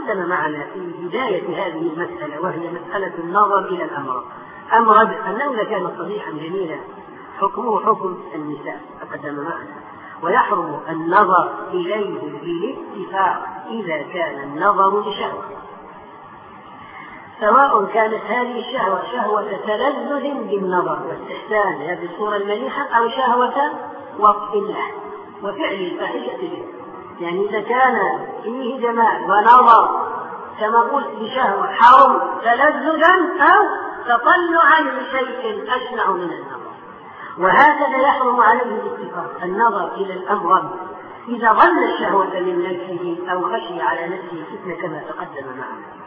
تقدم معنا في بداية هذه المسألة وهي مسألة النظر إلى الأمراض. أمرد أنه إذا كان صحيحا جميلا حكمه حكم النساء تقدم معنا، ويحرم النظر إليه بالاتفاق إذا كان النظر لشهوة، سواء كانت هذه الشهوة شهوة تلذذ بالنظر واستحسان هذه الصورة المليحة أو شهوة وطء اللحم وفعل الفاحشة به. يعني إذا كان فيه جمال ونظر كما قلت بشهوة حرم تلذذا أو تطلعا لشيء أشنع من النظر، وهكذا يحرم عليه الاتفاق النظر إلى الأمر إذا ظن الشهوة من نفسه أو خشي على نفسه فتنة كما تقدم معنا.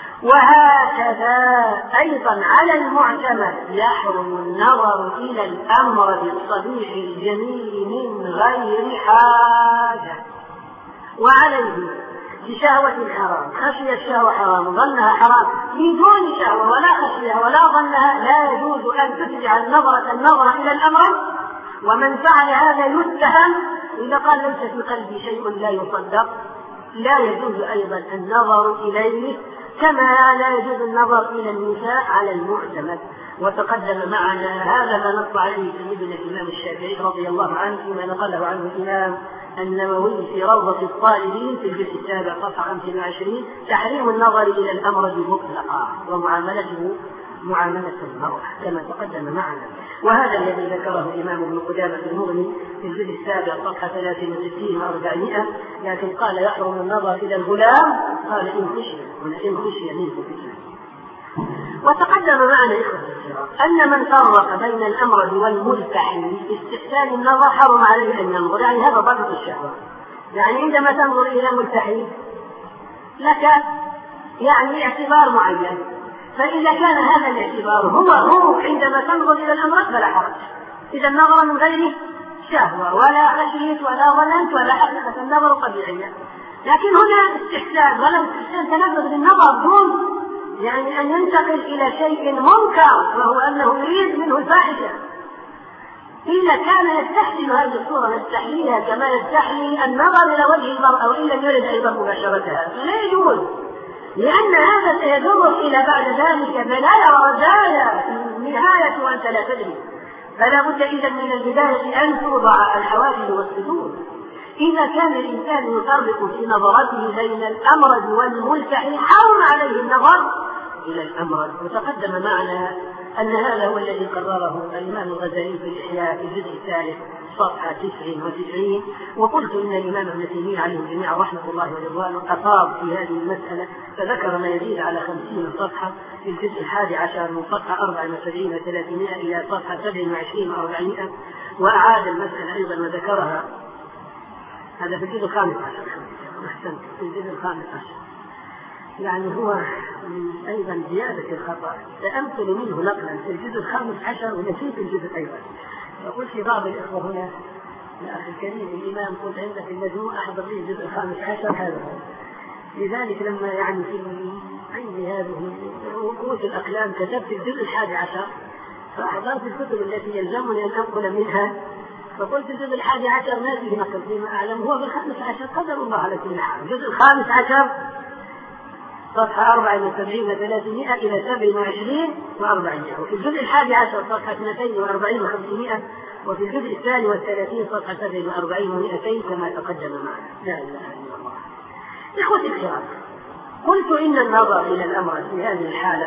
وهكذا أيضا على المعتمد يحرم النظر إلى الأمر بالصبيح الجميل من غير حاجة، وعليه بشهوة حرام خشي الشهوة حرام ظنها حرام بدون شهوة ولا خشيها ولا ظنها لا يجوز أن تتبع النظر إلى الأمر. ومن فعل هذا يتهم إذا قال ليس في قلبي شيء لا يصدق، لا يجوز أيضا النظر إليه، كما لا يجوز النظر إلى النساء على المعتمد. وتقدم معنا هذا ما نص عليه سيدنا الإمام الشافعي رضي الله عنه فيما نقله عنه الإمام النووي في روضة الطالبين في الجزء السابع صفحة 25 تحريم النظر إلى الأمر مطلقا ومعاملته معاملة المرأة كما تقدم معنا. وهذا الذي ذكره الإمام ابن قدامة المغني في الجزء السابع صفحة 63 و400، لكن قال يحرم النظر إلى الغلام، قال إن خشي منه فتنة. وتقدم معنا أن من فرق بين الأمرد والملتحي باستحسان النظر حرم عليه أن ينظر، يعني هذا ضابط الشهوة. يعني عندما تنظر إلى ملتحي لك يعني اعتبار معين، فإذا كان هذا الاعتبار هو عندما تنظر إلى الأمرد فلا حرج، إذا النظر من غير شهوة ولا خشيت ولا ظننت ولا حقيقة النظر طبيعية. لكن هنا استحسان، ولو استحسان تنفذ بالنظر دون يعني أن ينتقل إلى شيء منكر وهو أنه يريد منه الفاحشة. إلا كان يستحسن هذه الصورة يستحييها كما يستحيي النظر إلى وجه المرأة وإن لم يرد أيضا مباشرتها، فلا يجوز، لأن هذا سيجر إلى بعد ذلك بلايا ورزايا نهاية وأنت لا تدري. فلا بد إذا من البداية أن توضع الحواجز والسدود. إذا كان الإنسان يفرق في نظرته بين الأمرد والملتحي حرم عليه النظر إلى الأمرد. وتقدم معنا أن هذا هو الذي قرره الإمام الغزالي في الإحياء في الجزء الثالث صفحة 99. وقلت إن الإمام ابن تيمية عليه جميعا رحمة الله ورضوانه أفاض في هذه المسألة، فذكر ما يزيد على 50 صفحة في الجزء 11 من صفحة 74 و300 إلى صفحة 27 و400، وأعاد المسألة أيضا وذكرها هذا في الجزء 15. أحسنت، في الجزء 15 يعني هو أيضا زيادة الخطأ سأمثل منه نقلا في الجزء 15 ونسيت الجزء أيضا. فقلت في بعض الإخوة هنا يا أخي الكريم الإمام قلت عندك المجموع أحضر لي الجزء 15 هذا، لذلك لما يعني في عندي هذه رؤوس الأقلام كتبت الجزء 11 فأحضرت الكتب التي يلزمني أن أنقل منها، فقلت الجزء 11 ما فيه نقل فيما أعلم، هو في 15 قدر الله على كل حال. الجزء 15 صفحة 74 و300 إلى 27 و400، وفي الجزء 11 صفحة 42 و500، وفي الجزء 32 صفحة 47 و200 كما تقدم معنا. لا إله إلا الله. إخوتي الكرام، قلت إن النظر إلى الأمر في هذه الحالة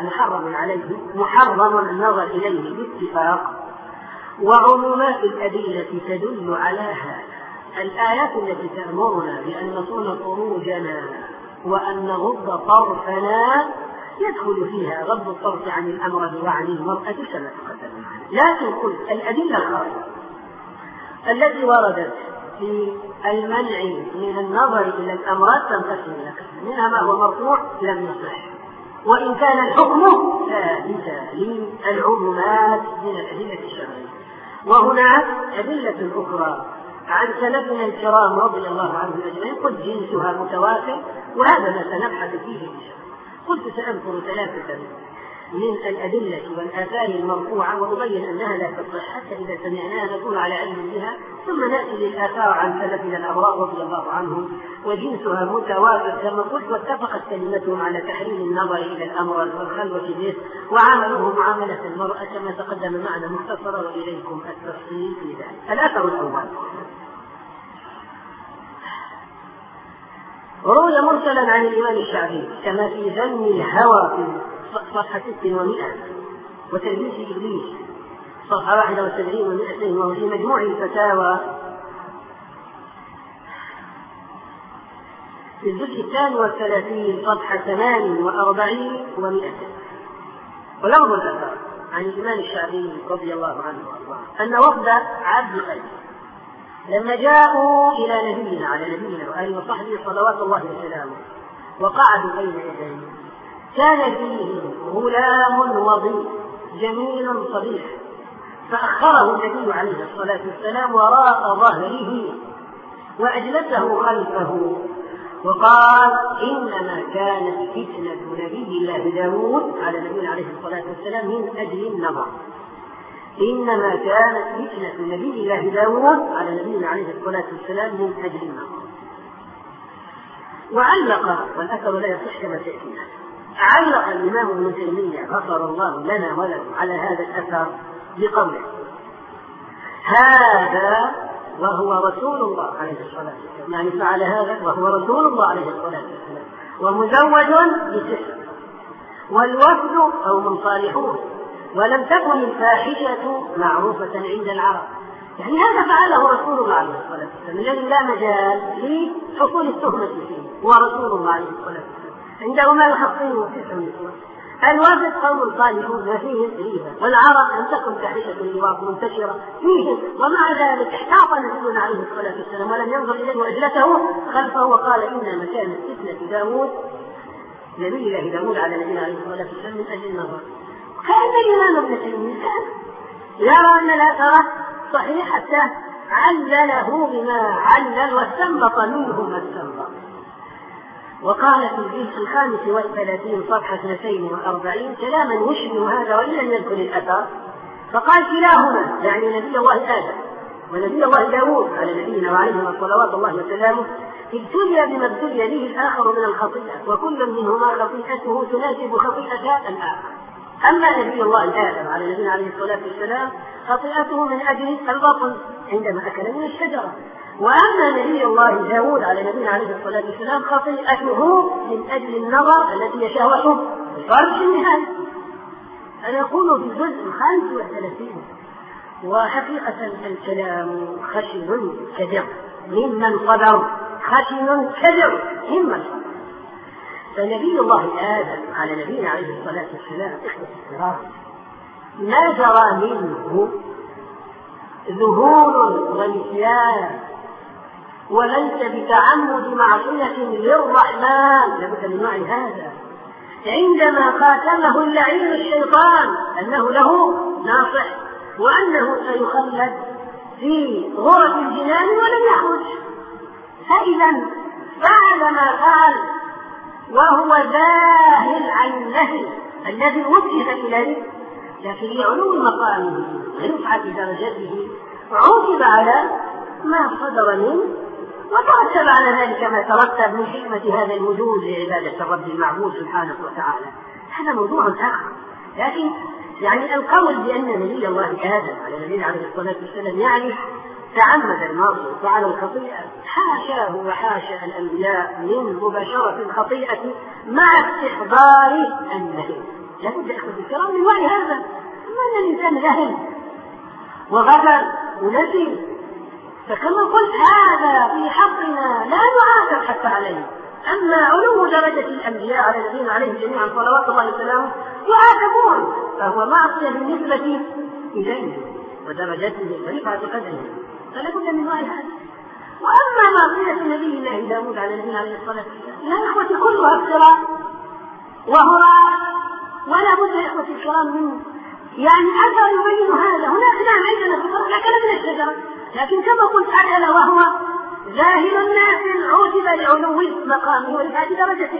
محرم النظر إليه باتفاق، وعمومات الأدلة تدل على هذا. الآيات التي تأمرنا بأن نصون فروجنا وأن نغض طرفنا يدخل فيها غض الطرف عن الأمر وعن المرأة كما تقدم معنا. لكن قلت الأدلة الخارجة التي وردت في المنع من النظر إلى الأمراض تنقسم إلى قسمين، منها ما هو مرفوع لم يصح، وإن كان الحكم ثابتا للعمومات من الأدلة الشرعية. وهناك أدلة أخرى عن سلفنا الكرام رضي الله عنهم أجمعين قد جنسها متوافر، وهذا ما سنبحث فيه إن شاء الله. قلت سأذكر ثلاثة من الأدلة والآثار المرفوعة وأبين أنها لا تصح حتى إذا سمعناها نكون على علم بها، ثم نأتي للآثار عن سلفنا الأبرار رضي الله عنهم وجنسها متوافق كما قلت، واتفقت كلمتهم على تحريم النظر إلى الأمر والخلوة به، وعاملوه معاملة المرأة كما تقدم معنا مختصرا، وإليكم التفصيل في ذلك. الأثر الأول روي مرسلا عن الإمام الشعبي كما في ذم الهوى في صفحة 600 وتلبيس إبليس صفحة 71 و200، وهو في مجموع الفتاوى في الجزء 32 صفحة 48 و100. ولفظ الأثر عن الإمام الشعبي رضي الله عنه وارضاه أن وفد عبد قيس لما جاءوا إلى نبينا على نبينا وآله وصحبه صلوات الله وسلامه وقعدوا بين يديه، كان فيه غلام وضيء جميل صبيح، فأخره النبي عليه الصلاة والسلام وراء ظهره وأجلسه خلفه وقال: إنما كانت فتنة نبي الله داود على نبينا عليه الصلاة والسلام من أجل النظر. إنما كانت فتنة نبي الله داود على نبينا عليه الصلاة والسلام من أجل النظر. وعلق، والأثر لا يصح كما تأتينا، علق الإمام ابن تيمية غفر الله لنا ولكم على هذا الأثر بقوله: هذا وهو رسول الله عليه الصلاة والسلام، يعني فعل هذا وهو رسول الله عليه الصلاة والسلام ومزوج بسحر، والوفد قوم صالحون، ولم تكن الفاحشة معروفة عند العرب. يعني هذا فعله رسول الله عليه الصلاة والسلام الذي لا مجال لحصول التهمة فيه، ورسول الله عليه الصلاة والسلام عنده ما يحصله 9 نسوة. الوفد قوم صالحون ما فيهم ريبة، والعرب لم تكن فاحشة اللواط منتشرة فيهم، ومع ذلك احتاط نبينا عليه الصلاة والسلام ولم ينظر إليه وأجلسه خلفه وقال: إنما كانت فتنة داود نبي الله داود على نبينا عليه الصلاة والسلام من أجل النظر. كان الإمام ابن تيمية يرى أن الأثر صحيح حتى علله بما علل واستنبط منه ما استنبط. وقال في الجزء 35 صفحة 42 كلاما يشبه هذا وإن لم يذكر الأثر، فقال: كلاهما يعني نبي الله آدم ونبي الله داود على نبينا وعليهما صلوات الله وسلامه ابتلي بما ابتلي به الآخر من الخطيئة، وكل منهما خطيئته تناسب خطيئة الآخر. أما نبي الله آدم على نبينا عليه الصلاة والسلام خطيئته من أجل البطن عندما أكل من الشجرة، وأما نبي الله داود على نبينا عليه الصلاة والسلام خطيئته من أجل النظر التي هي شهوته الفرج النهائي. أنا أقول في الجزء 35 وحقيقة الكلام خشن كدر ممن صدر، خشن كدر ممن صدر. فنبي الله آدم على نبينا عليه الصلاة والسلام ما جرى منه ذهول ونسيان، وليس بتعمد معصية للرحمن، لابد من وعي هذا. عندما خاتمه اللعين الشيطان أنه له ناصح وأنه سيخلد في غرف الجنان ولم يخرج، فإذا فعل ما فعل وهو ذاهل عن النهي الذي وجه إليه، لكن لعلو مقامه ورفعة درجته عوقب على ما صدر منه، وترتب على ذلك ما ترتب من حكمة هذا الوجود لعبادة الرب المعبود سبحانه وتعالى. هذا موضوع آخر، لكن يعني القول بأن نبي الله آدم على نبينا عليه الصلاة والسلام يعني تعمد المعصية وفعل الخطيئة، حاشاه وحاشا الأنبياء من مباشرة الخطيئة مع استحضار النهي. لابد أخذ الكرام من وعي هذا، أن الإنسان جهل وغفل ونسي، فكما قلت هذا في حقنا لا نعاتب حتى عليه. أما علو درجة الأنبياء على نبينا عليه جميعا صلوات الله وسلامه يعاتبون، فهو معصية بالنسبة إليه ودرجته ورفعة قدره، فلا بد من وعي هذا. وأما معصية نبي الله داود على نبينا عليه الصلاة والسلام يا إخوتي كلها افتراء وهراء، ولا بد يا إخوتي الكرام من يعني أثر يبين هذا. هناك نعم عندنا في الأرض أكل من الشجرة، لكن كما قلت أكل وهو ذاهل الناس عوجب لعلو مقامه ورفعة درجته،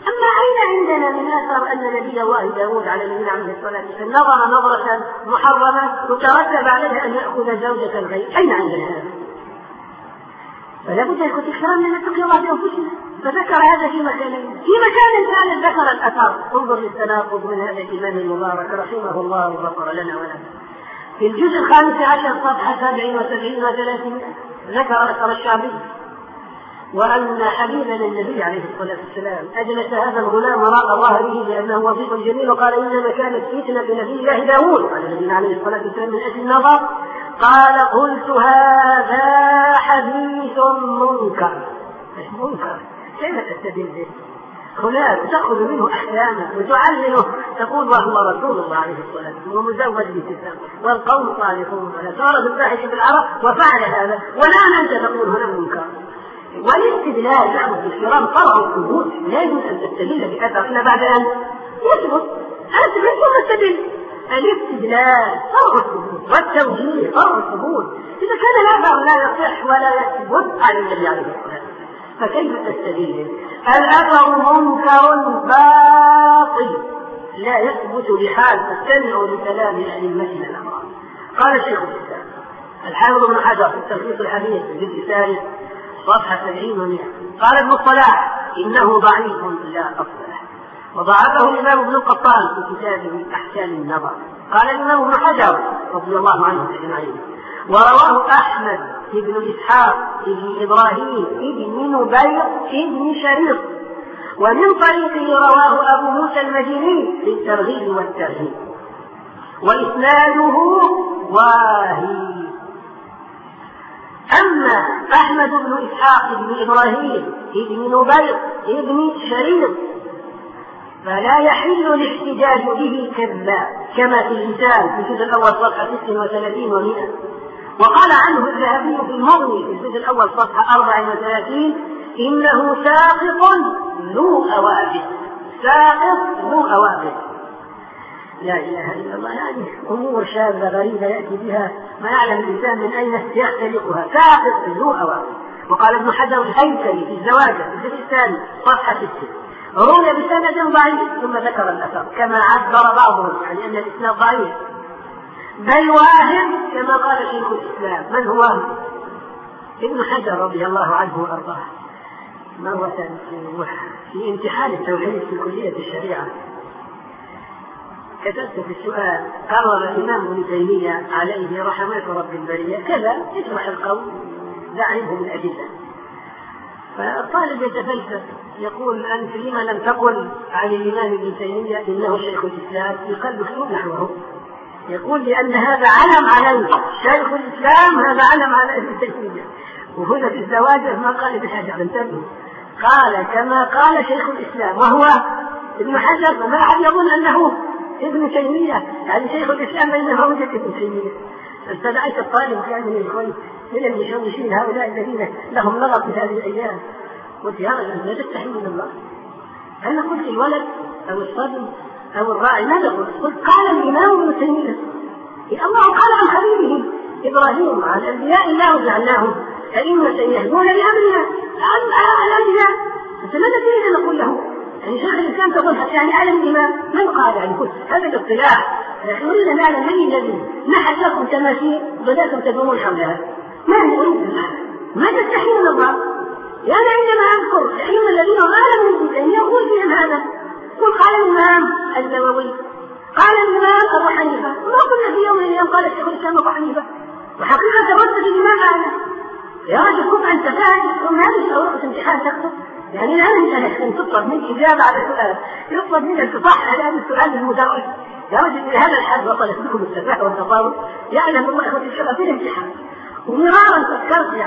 أما أين عندنا من أثر أن نبي الله داود على نبينا عليه الصلاة والسلام نظر نظرة محرمة وترتب عليها أن يأخذ زوجة الغير؟ أين عندنا هذا؟ فلا بد يكون إكرام من نتقي الله بأنفسنا. فذكر هذا في مكانين، في مكان ثالث ذكر الأثر. انظر للتناقض من هذا الإمام المبارك رحمه الله وغفر لنا ولنا. في الجزء 15 صفحة 70 و70 و30 ذكر أثر الشعبي وأن حبيبنا النبي عليه الصلاة والسلام أجلس هذا الغلام وراء ظهره لأنه وظيف جميل، وقال إنما كانت فتنة بنبي الله داود على نبينا عليه الصلاة والسلام من أجل النظر. قال قلت هذا حديث منكر. كيف تستدل به؟ خلاف تأخذ منه أحكاما وتعلمه، تقول وهو رسول الله عليه الصلاة والسلام ومزوج بالكتاب والقوم صالحون ولا صار بالفاحش في العرب وفعل هذا، والآن أنت تقول هنا منكر. والاستدلال نحن في الكرام فرع الثبوت، لا يجوز أن تستدل بأثر إلا بعد أن يثبت. أثبت ثم استدل. الاستدلال فرع الثبوت والتوجيه فرع الثبوت. إذا كان الأثر لا يصح ولا يثبت عن النبي عليه الصلاة والسلام فكيف تستدل؟ الأثر منكر باطل لا يثبت بحال تستمع لكلام أئمتنا الأمر. قال الشيخ الإسلام الحافظ بن حجر في التلخيص الحديث في الجزء الثالث صفحة 70 و100 قال ابن الصلاح إنه ضعيف لا أصل له، وضعفه الإمام ابن القطان في كتابه أحكام النظر. قال الإمام ابن حجر رضي الله عنه أجمعين ورواه أحمد بن إسحاق بن إبراهيم بن نبير بن شريط، ومن طريقه رواه أبو موسى المديني في الترغيب والترهيب وإسناده واهي. أما أحمد بن إسحاق بن إبراهيم بن نبير بن شريط فلا يحل الاحتجاج به كما في اللسان في الجزء الأول صفحة 36 و100. وقال عنه الذهبي في المغني في الجزء الأول صفحة 34 إنه ساقط ذو أوابد. ساقط ذو أوابد. لا إله إلا الله. يعني أمور شاذة غريبة يأتي بها ما يعلم الإنسان من أين يختلقها. ساقط ذو أوابد. وقال ابن حجر الهيثمي في الزواج في الجزء الثاني صفحة 6 روي بسند ضعيف ثم ذكر الأثر كما عبر بعضهم عن أن الإسناد ضعيف بل واهم كما قال شيخ الإسلام. من هو؟ ابن حجر رضي الله عنه وأرضاه مرة في امتحان التوحيد في كلية الشريعة كتبت في السؤال قرر الإمام ابن تيمية عليه رحمة رب البرية كذا يشرح القول دعمه من أدلة. فالطالب يتفلسف يقول أنت لما لم تقل عن الإمام ابن تيمية إنه شيخ الإسلام؟ يقال بكتب نحوه يقول لأن هذا علم عليه شيخ الإسلام، هذا علم على ابن تيمية. وهنا في الزواج ما قال ابن حجر انتبهوا قال كما قال شيخ الإسلام وهو ابن حجر، فما أحد يظن أنه ابن تيمية يعني شيخ الإسلام بينما وجد ابن تيمية. فاستدعيت الطالب كان من الإخوان من المشوشين هؤلاء الذين لهم لغط في هذه الأيام قلت يا رجل لا تستحي من الله. أنا قلت الولد أو الصبي أو الراعي ماذا قلت؟ قال الإمام ابن تيمية الله قال عن حبيبه إبراهيم عن أنبياء الله جعلناهم أئمة يهدون بأمرنا عن الأنبياء. أنت ماذا تريد أن نقول له؟ يعني شيخ الإسلام تقول يعني على الإمام من قال يعني قلت هذا الاصطلاح لكن نريد أن نعلم من الذي نحت لكم تماثيل وبدأتم تدورون حولها. ما نريد ما تستحي من الله. يعني عندما أذكر الأئمة الذين قالوا من تيمية يقول فيهم هذا قل قال الإمام النووي قال الإمام أبو حنيفة وما قلنا في يوم من الأيام قال الشيخ الإسلام أبو حنيفة وحقيقة ردت الإمام أعلى. يا رجل كف أنت فاهم ثم هذه أوراق امتحان تكتب يعني الآن أنت تطلب منك إجابة على سؤال يطلب منك تصحح هذا السؤال المدرس. يا رجل إلى هذا الحد وصلت بكم التفاهة والتفاوض يعلم الله إخوة الشباب في الامتحان. ومرارا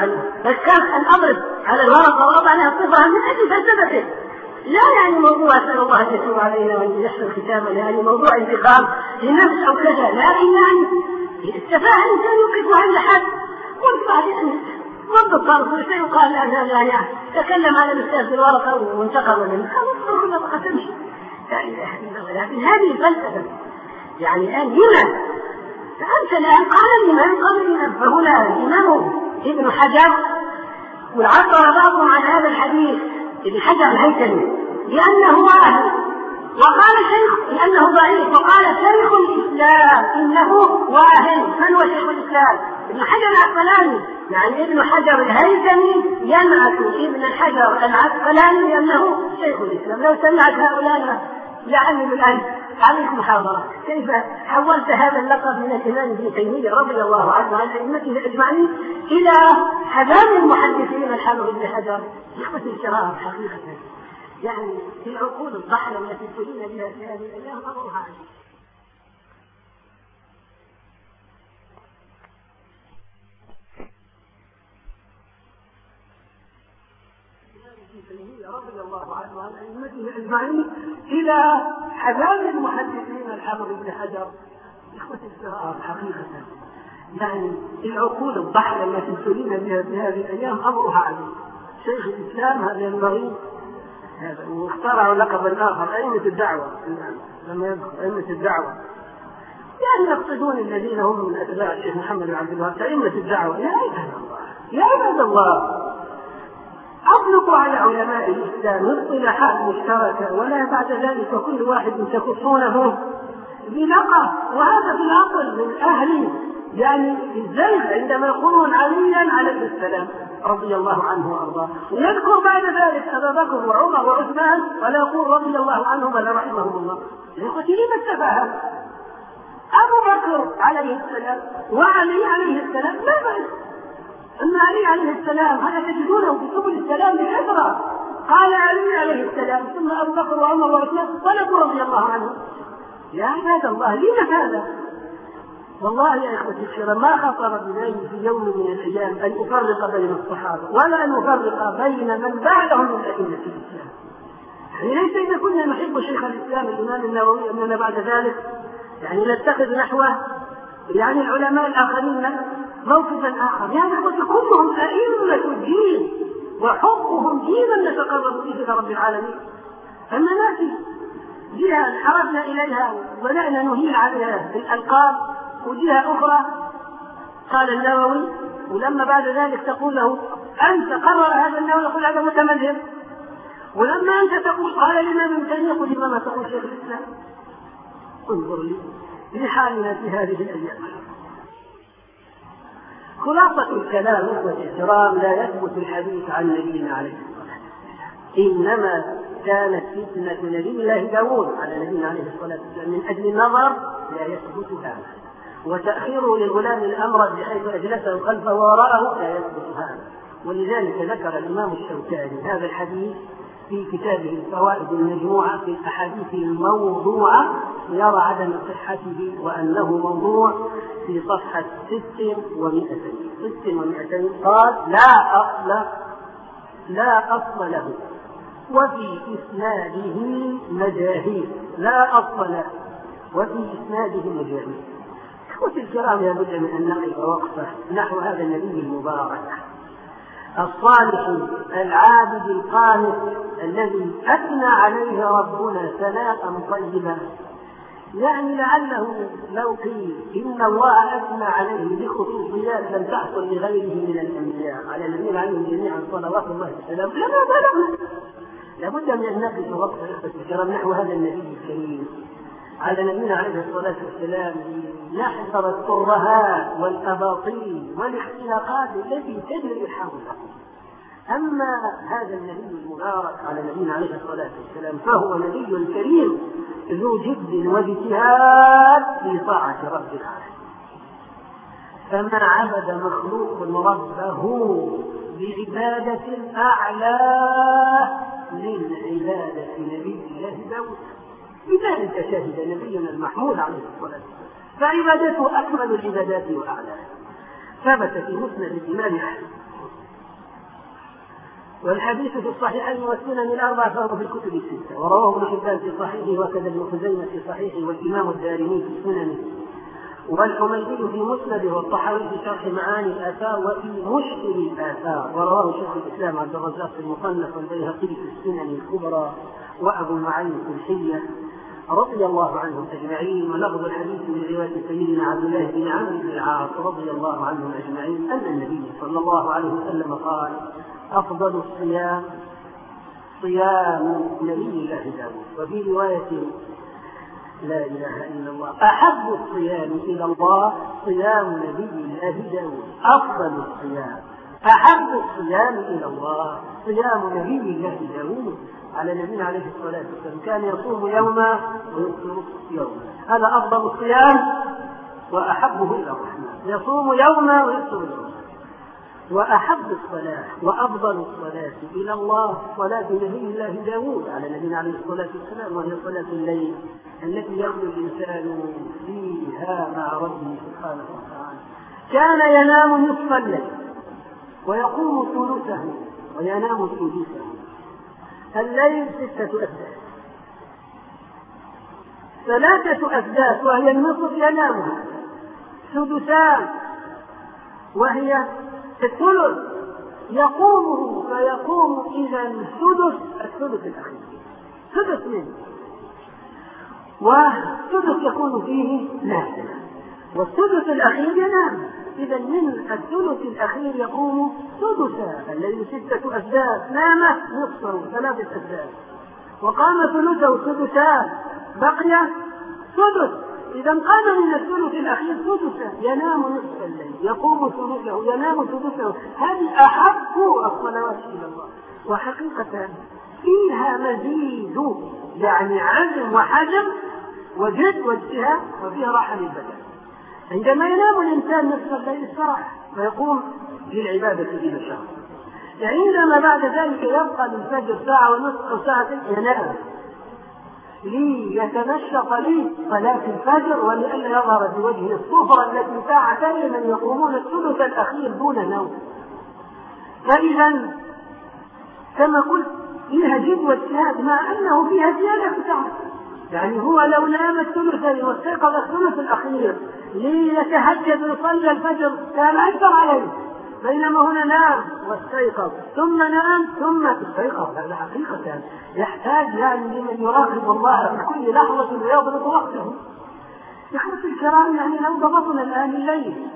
فكرت أن أضرب على الورقة وأضع لها صفها من أجل فلسفته. لا يعني موضوع أسأل الله أن يتوب علينا وأن يحسن ختامنا يعني موضوع انتقام لنفس أو كذا، لكن يعني التفاهة الإنسان يوقفها عند حد. قلت بعدين ضد الطرف شيء قال لا يعني تكلم على الأستاذ في الورقة وانتقم منه خلاص تمشي. لا إله إلا الله. لكن هذه الفلسفة يعني الآن لما فأنت الآن قال الإمام فهنا الإمام ابن حجر وعبر بعضهم عن هذا الحديث ابن حجر الهيثمي لأنه واهن، وقال شيخ لأنه ضعيف، وقال شيخ الإسلام إنه واهن. من هو شيخ الإسلام؟ ابن حجر العسقلاني. يعني ابن حجر الهيثمي ينعت ابن حجر العسقلاني لأنه شيخ الإسلام. لو سمعت هؤلاء لعلم الآن عليك محاضرة كيف حولت هذا اللقب من الإمام ابن تيمية رضي الله عنه عن أئمته أجمعين إلى حمام المحدثين الحافظ ابن حجر. إخوة الكرام، حقيقة يعني في العقول الضحلة التي ابتلينا بها في هذه الأيام أمرها عجيب. رضي الله عنه عن أئمته أجمعين إلى حمام المحدثين الحافظ ابن حجر. إخوة الكرام، حقيقة يعني في العقول الضحلة التي ابتلينا بها في هذه الأيام أمرها عجيب. شيخ الإسلام هذا ينبغي هذا، واخترعوا لقبا آخر أئمة الدعوة. لما يذكر أئمة الدعوة يعني يقصدون الذين هم من أتباع الشيخ محمد بن عبد الوهاب أئمة الدعوة. يا عباد الله، يا عباد الله، أطلقوا على علماء الإسلام اصطلاحات مشتركة، ولا بعد ذلك كل واحد تخصونه بلقب. وهذا في الأصل من أهل يعني الزيغ عندما يقولون عليا عليه السلام رضي الله عنه وأرضاه، ويذكر بعد ذلك أبا بكر وعمر وعثمان ولا يقول رضي الله عنهم ولا رحمهم الله. يقول لي ما التفاهم؟ أبو بكر عليه السلام وعلي عليه السلام لا بأس. أما علي عليه السلام هذا تجدونه في سبل السلام بكثرة. قال علي عليه السلام ثم أبو بكر وعمر وعثمان طلبوا رضي الله عنهم. يا عباد الله، لما هذا؟ والله يا إخوتي الكرام ما خطر بذلك في يوم من الأيام أن أفرق بين الصحابة ولا أن أفرق بين من بعدهم من أئمة الإسلام. يعني ليس إذا كنا نحب شيخ الإسلام الإمام النووي أننا بعد ذلك يعني نتخذ نحوه يعني العلماء الآخرين موقفا آخر. يعني إخوتي كلهم أئمة الدين وحبهم دينا نتقرب به إلى رب العالمين. أما نأتي جهة انحرفنا إليها وبدأنا نهيل عليها بالألقاب، وجهة أخرى قال النووي، ولما بعد ذلك تقول له أنت قرر هذا النووي يقول هذا متمذهب، ولما أنت تقول قال الإمام ابن تيمية يقول لما تقول شيخ الإسلام. انظر لي لحالنا في هذه الأيام. خلاصة الكلام إخوة الكرام، لا يثبت الحديث عن نبينا عليه الصلاة والسلام، إنما كانت فتنة نبي الله داود على نبينا عليه الصلاة والسلام من أجل النظر لا يثبت هذا، وتأخيره للغلام الأمرد بحيث أجلسه خلفه وراءه لا يثبت هذا. ولذلك ذكر الإمام الشوكاني هذا الحديث في كتابه الفوائد المجموعة في الأحاديث الموضوعة، يرى عدم صحته وأنه موضوع في صفحة 600 قال لا أصل له وفي إسناده مجاهيل. لا أصل له وفي إسناده مجاهيل. إخوتي الكرام، لابد من أن نقف وقفة نحو هذا النبي المبارك الصالح العابد القانت الذي أثنى عليه ربنا ثناء طيبا. يعني لعله لو قيل إن الله أثنى عليه بخصوصيات لم تحصل لغيره من الأنبياء على الذين عليهم جميعا صلوات الله وسلامه لما بلغنا. لابد من أن نقف وقفة إخوة الكرام نحو هذا النبي الكريم على نبينا عليه الصلاة والسلام نحذر الترهات والأباطيل والاختلاقات التي تجري حوله. أما هذا النبي المبارك على نبينا عليه الصلاة والسلام فهو نبي كريم ذو جد واجتهاد في طاعة رب العالمين. فما عبد مخلوق ربه بعبادة أعلى من عبادة نبي الله داود. بذلك شهد نبينا المحمود عليه الصلاة والسلام فعبادته أكمل العبادات وأعلاها. ثبت في مسند الإمام أحمد، والحديث في الصحيحين والسنن الأربعة فهو في الكتب الستة، ورواه ابن حبان في صحيحه وكذا ابن خزيمة في صحيحه والإمام الدارمي في سننه والحميدي في مسنده والطحاوي في شرح معاني الآثار وفي مشكل الآثار، ورواه شيخ الإسلام عبد الرزاق في المصنف والبيهقي في السنن الكبرى وأبو معين في الحلية رضي الله عنهم أجمعين. ولفظ الحديث من رواية سيدنا عبد الله بن عمرو بن العاص رضي الله عنهم أجمعين أن النبي صلى الله عليه وسلم قال: أفضل الصيام صيام نبي وفي رواية لا إله إلا الله أحب الصيام إلى الله صيام نبي الله داود. أفضل الصيام أحب الصيام إلى الله صيام نبي الله داود على نبينا عليه الصلاة والسلام، كان يصوم يوما ويفطر يوما. هذا أفضل الصيام وأحبه إلى الرحمن، يصوم يوما ويفطر يوما. وأحب الصلاة وأفضل الصلاة إلى الله صلاة نبي الله داود على نبينا عليه الصلاة والسلام، وهي صلاة الليل التي يخلو الإنسان فيها مع ربه سبحانه وتعالى. كان ينام نصف الليل ويقوم ثلثه وينام ثلثه. الليل 6 أسداس، 3 أسداس وهي النصف ينامها، سدسان وهي الثلث يقومه، فيقوم إلى الثلث الأخير، سدس منه، والسدس يكون فيه نافلة، والسدس الأخير ينام. إذا من الثلث الأخير يقوم سدسا. الليل 6 أسداس، نام نصفه 3 أسداس، وقام ثلثه سدسان، بقي سدس. إذا قام من الثلث الأخير سدسا، ينام نصف الليل، يقوم ثلثه، ينام ثلثه. هذه أحب الصلوات إلى الله، وحقيقة فيها مزيد يعني عزم وحجم وجد واجتهاد، وفيها راحة للبدن. عندما ينام الإنسان نصف الليل استراح ويقوم للعبادة إلى الشهر. عندما بعد ذلك يبقى للفجر ساعة ونصف أو ساعتين ينام ليتنشط لصلاة الفجر، ولئلا يظهر في وجهه الصفرة التي ساعتين من يقومون الثلث الأخير دون نوم. فإذا كما قلت فيها جد واجتهاد، مع أنه فيها زيادة ساعة. يعني هو لو نام الثلثين واستيقظ الثلث الأخير ليتهجد ويصلي الفجر كان أكثر عليه، بينما هنا نام واستيقظ ثم نام ثم استيقظ. هذا حقيقة يحتاج يعني لمن يراقب الله في كل لحظة ويضبط وقته. إخوتي الكرام، يعني لو ضبطنا الآن الليل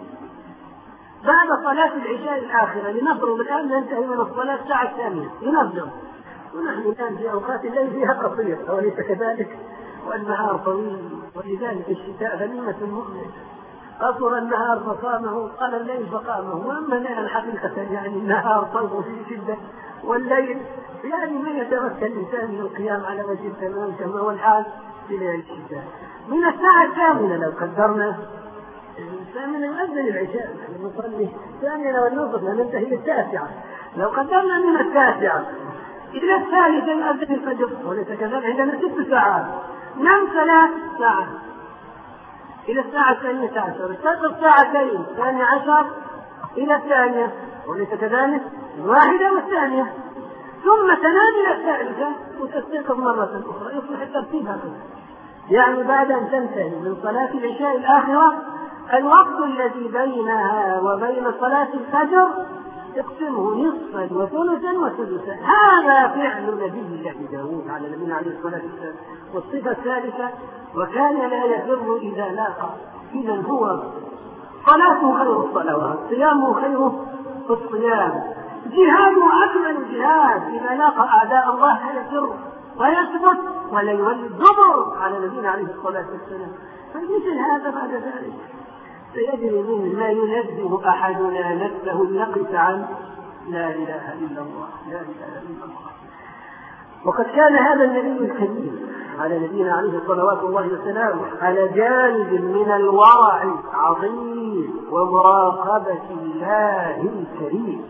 بعد صلاة العشاء الآخرة، لنفرض الآن ننتهي من الصلاة الساعة 2 لنفرض، ونحن الآن في أوقات الليل فيها قصير أوليس كذلك؟ والنهار طويل، ولذلك الشتاء غنيمة المؤمن، قصر النهار فصامه، قال الليل فقامه. وأما الليل حقيقة يعني النهار طوله في شدة، والليل يعني ما يتمكن الإنسان من القيام على وجه التمام كما هو الحال في ليل الشتاء. من الساعة 8 لو قدرنا، الثامنة يؤذن العشاء، نصلي 8 والنصف ننتهي 9، لو قدرنا من 9 إلى 3 يؤذن الفجر، وليس كذلك عندنا 6 ساعات، نم 3 ساعات إلى الساعة 12، استيقظ الساعة 12 إلى 2، وليس كذلك 1 و2، ثم تنام إلى 3 وتستيقظ مرة أخرى، يصبح الترتيب هكذا. يعني بعد أن تنتهي من صلاة العشاء الآخرة الوقت الذي بينها وبين صلاة الفجر اقسمه نصفا وثلثا وسدسا. هذا فعل نبي الله داود على نبينا عليه الصلاة والسلام. والصفة الثالثة وكان لا يفر إذا لاقى. إذا هو صلاته خير الصلوات، صيامه خير الصيام، جهاده أكمل جهاد. إذا لاقى أعداء الله لا يفر ويثبت ولا يولي الدبر على نبينا عليه الصلاة والسلام. فمثل هذا بعد ذلك سيجري منه ما ينزه أحدنا نفسه لنقف عن لا إله إلا الله، لا إله إلا الله. وقد كان هذا النبي الكريم على نبينا عليه صلوات الله وسلامه على جانب من الورع عظيم ومراقبة الله الكريم.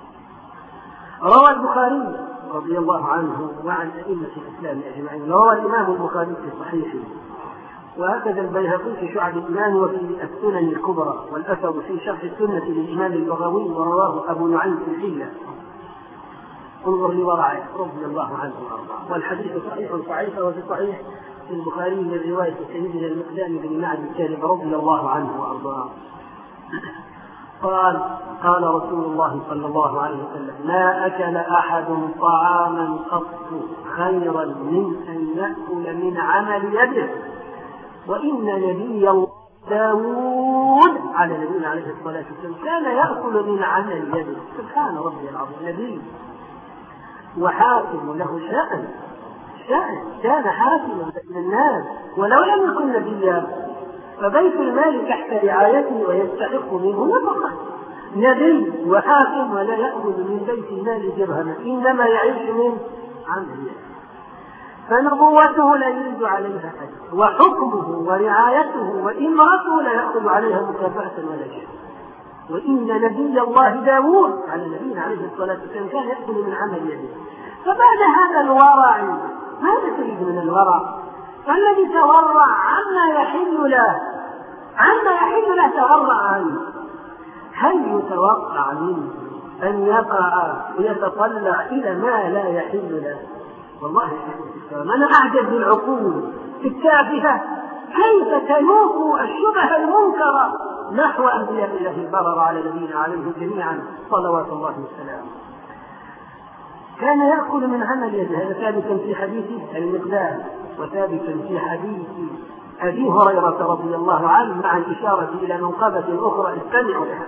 روى البخاري رضي الله عنه وعن أئمة الإسلام أجمعين، روى الإمام البخاري في صحيحه، وهكذا البيهقي في شعب الإيمان وفي السنن الكبرى، والأثر في شرح السنة للإمام البغوي، ورواه أبو نعيم في الحلة. انظر لورعه رضي الله عنه وارضاه. والحديث صحيح وفي صحيح البخاري من رواية سيدنا المقدام بن معد الكاذب رضي الله عنه وارضاه قال رسول الله صلى الله عليه وسلم: ما أكل أحد طعاما قط خيرا من أن يأكل من عمل يده. وإن نبي الله داود على نبينا عليه الصلاة والسلام كان يأكل من عمل يده. سبحان ربي العظيم، نبي وحاكم له كان حاكما بين الناس ولو لم يكن نبيا، فبيت المال تحت رعايته ويستحق منه نفقة. نبي وحاكم ولا يأخذ من بيت المال درهما، إنما يعيش من عمله، فنبوته لا يريد عليها أجر، وحكمه ورعايته وإمرته لا يأخذ عليها مكافأة ولا شيء. وإن نبي الله داود على نبينا عليه الصلاة والسلام كان يأكل من عمل يده. فبعد هذا الورع ماذا تريد من الورع؟ الذي تورع عما يحل له تورع عنه. هل يتوقع منه أن يقع ويتطلع إلى ما لا يحل له؟ والله أنا أعجب بالعقول التافهة كيف تنوق الشبه المنكرة نحو أنبياء الله البرر على نبينا عليهم جميعا صلوات الله وسلامه. كان يأكل من عمل يده، هذا ثابتا في حديث المقداد وثابتا في حديث أبي هريرة رضي الله عنه، مع الإشارة إلى منقبة أخرى استمعوا لها.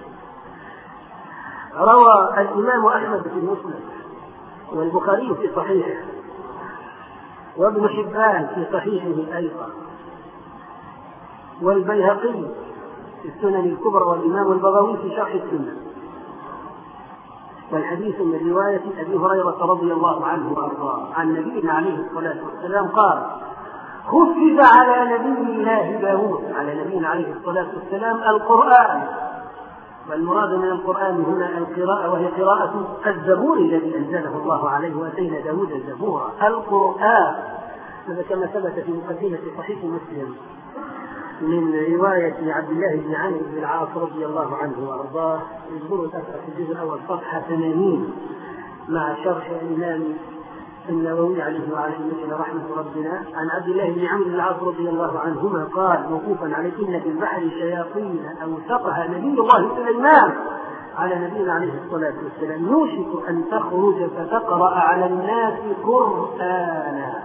روى الإمام أحمد في المسند والبخاري في صحيحه وابن حبان في صحيحه أيضا والبيهقي في السنن الكبرى والإمام البغوي في شرح السنة، والحديث من رواية أبي هريرة رضي الله عنه وأرضاه عن نبينا عليه الصلاة والسلام قال: خفف على نبي الله داود على نبينا عليه الصلاة والسلام القرآن. والمراد من القرآن هنا القراءة، وهي قراءة الزبور الذي أنزله الله عليه وآتينا داود الزبور. القرآن هذا كما ثبت في مقدمة صحيح مسلم من رواية عبد الله بن عمرو بن العاص رضي الله عنه وأرضاه، يذكر الأثر في الجزء الأول صفحة 80 مع شرح الإمام النووي عليه وعلى مثل رحمة ربنا، عن عبد الله بن عمرو بن العاص رضي الله عنهما قال موقوفا عليه: إن في البحر شياطين أوثقها نبي الله سليمان على نبينا عليه الصلاة والسلام يوشك أن تخرج فتقرأ على الناس قرآنا.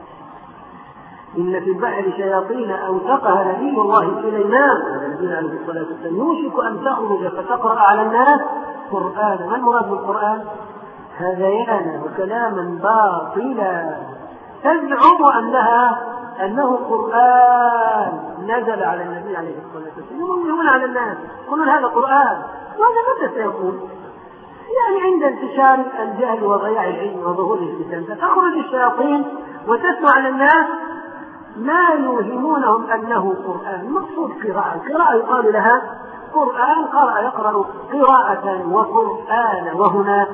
إن في البحر شياطين أوثقها نبي الله سليمان على نبينا عليه الصلاة والسلام يوشك أن تخرج فتقرأ على الناس قرآنا. ما المراد بالقرآن؟ هذيانا وكلاما باطلا تزعم أنه قرآن نزل على النبي عليه الصلاة والسلام، يقولون على الناس يقولون هذا قرآن. وهذا متى سيكون؟ يعني عند انتشار الجهل وضياع العلم وظهور الفتن فتخرج الشياطين وتتلو على الناس ما يوهمونهم أنه قرآن. مقصود قراءة يقال لها قرآن، قرأ يقرأ قراءة وقرآن. وهنا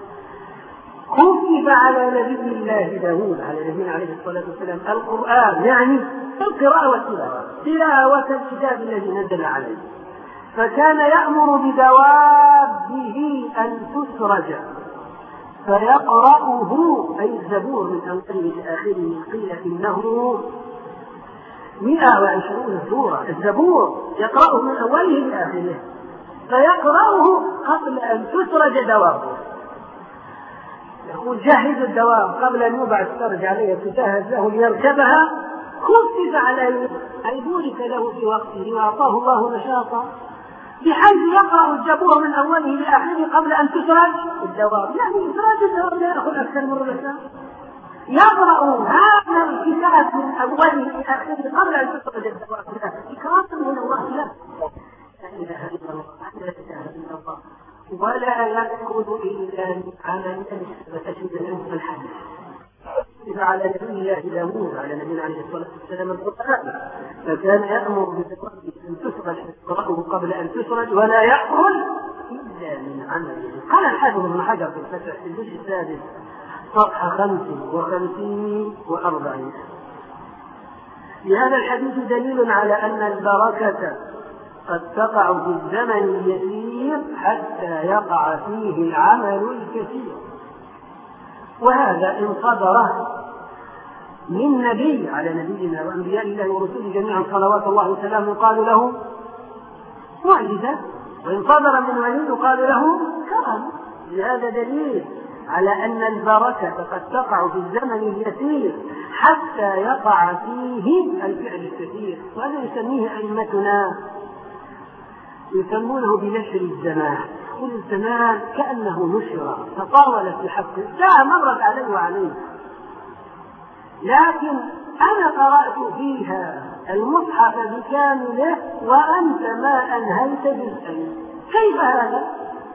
خفف على نبي الله داود على نبينا عليه الصلاة والسلام القرآن، يعني القراءة والتلاوة، تلاوة الكتاب الذي نزل عليه. فكان يأمر بدوابه أن تسرج فيقرأه، أي الزبور من أوله لآخره. قيل إنه 120 سورة الزبور يقرأه من أوله لآخره، فيقرأه قبل أن تسرج دوابه. يقول: جهز الدواب قبل أن يوضع السرج عليه تجهز له ليركبها. خفف عليه أي بورك له في وقته وأعطاه الله نشاطا بحيث يقرأ الزبور من أوله لآخره قبل أن تسرج الدواب. يعني إسراج الدواب لا يأخذ أكثر من ربع ساعة. يقرأ هذا الكتاب من أوله لآخره قبل أن تسرج الدواب إكراما من الله له. لا إله إلا الله، لا إله إلا الله. ولا يأكل إلا من عمل فتجد منه الحديث. إذا على نبي الله داود على نبينا عليه الصلاة والسلام القرآن، فكان يأمر بالقرآن أن تسرج تقرأه قبل أن تسرج، ولا يأكل إلا من عمله. قال الحافظ ابن حجر في الفتح في الجزء السادس صفحة 55 و40: لهذا الحديث دليل على أن البركة قد تقع في الزمن اليسير حتى يقع فيه العمل الكثير. وهذا إن صدر من نبي على نبينا وأنبياء الله ورسوله جميعا صلوات الله وسلامه قالوا له معجزة، وإن صدر من ولي قالوا له كرم. لهذا دليل على أن البركة قد تقع في الزمن اليسير حتى يقع فيه الفعل الكثير. وهذا يسميه أئمتنا يسمونه بنشر الزمان. كل الزمان كأنه نشر تطاولت في حقه، ساعة مرت عليه وعليه لكن أنا قرأت فيها المصحف بكامله وأنت ما أنهيت جزءا، كيف هذا؟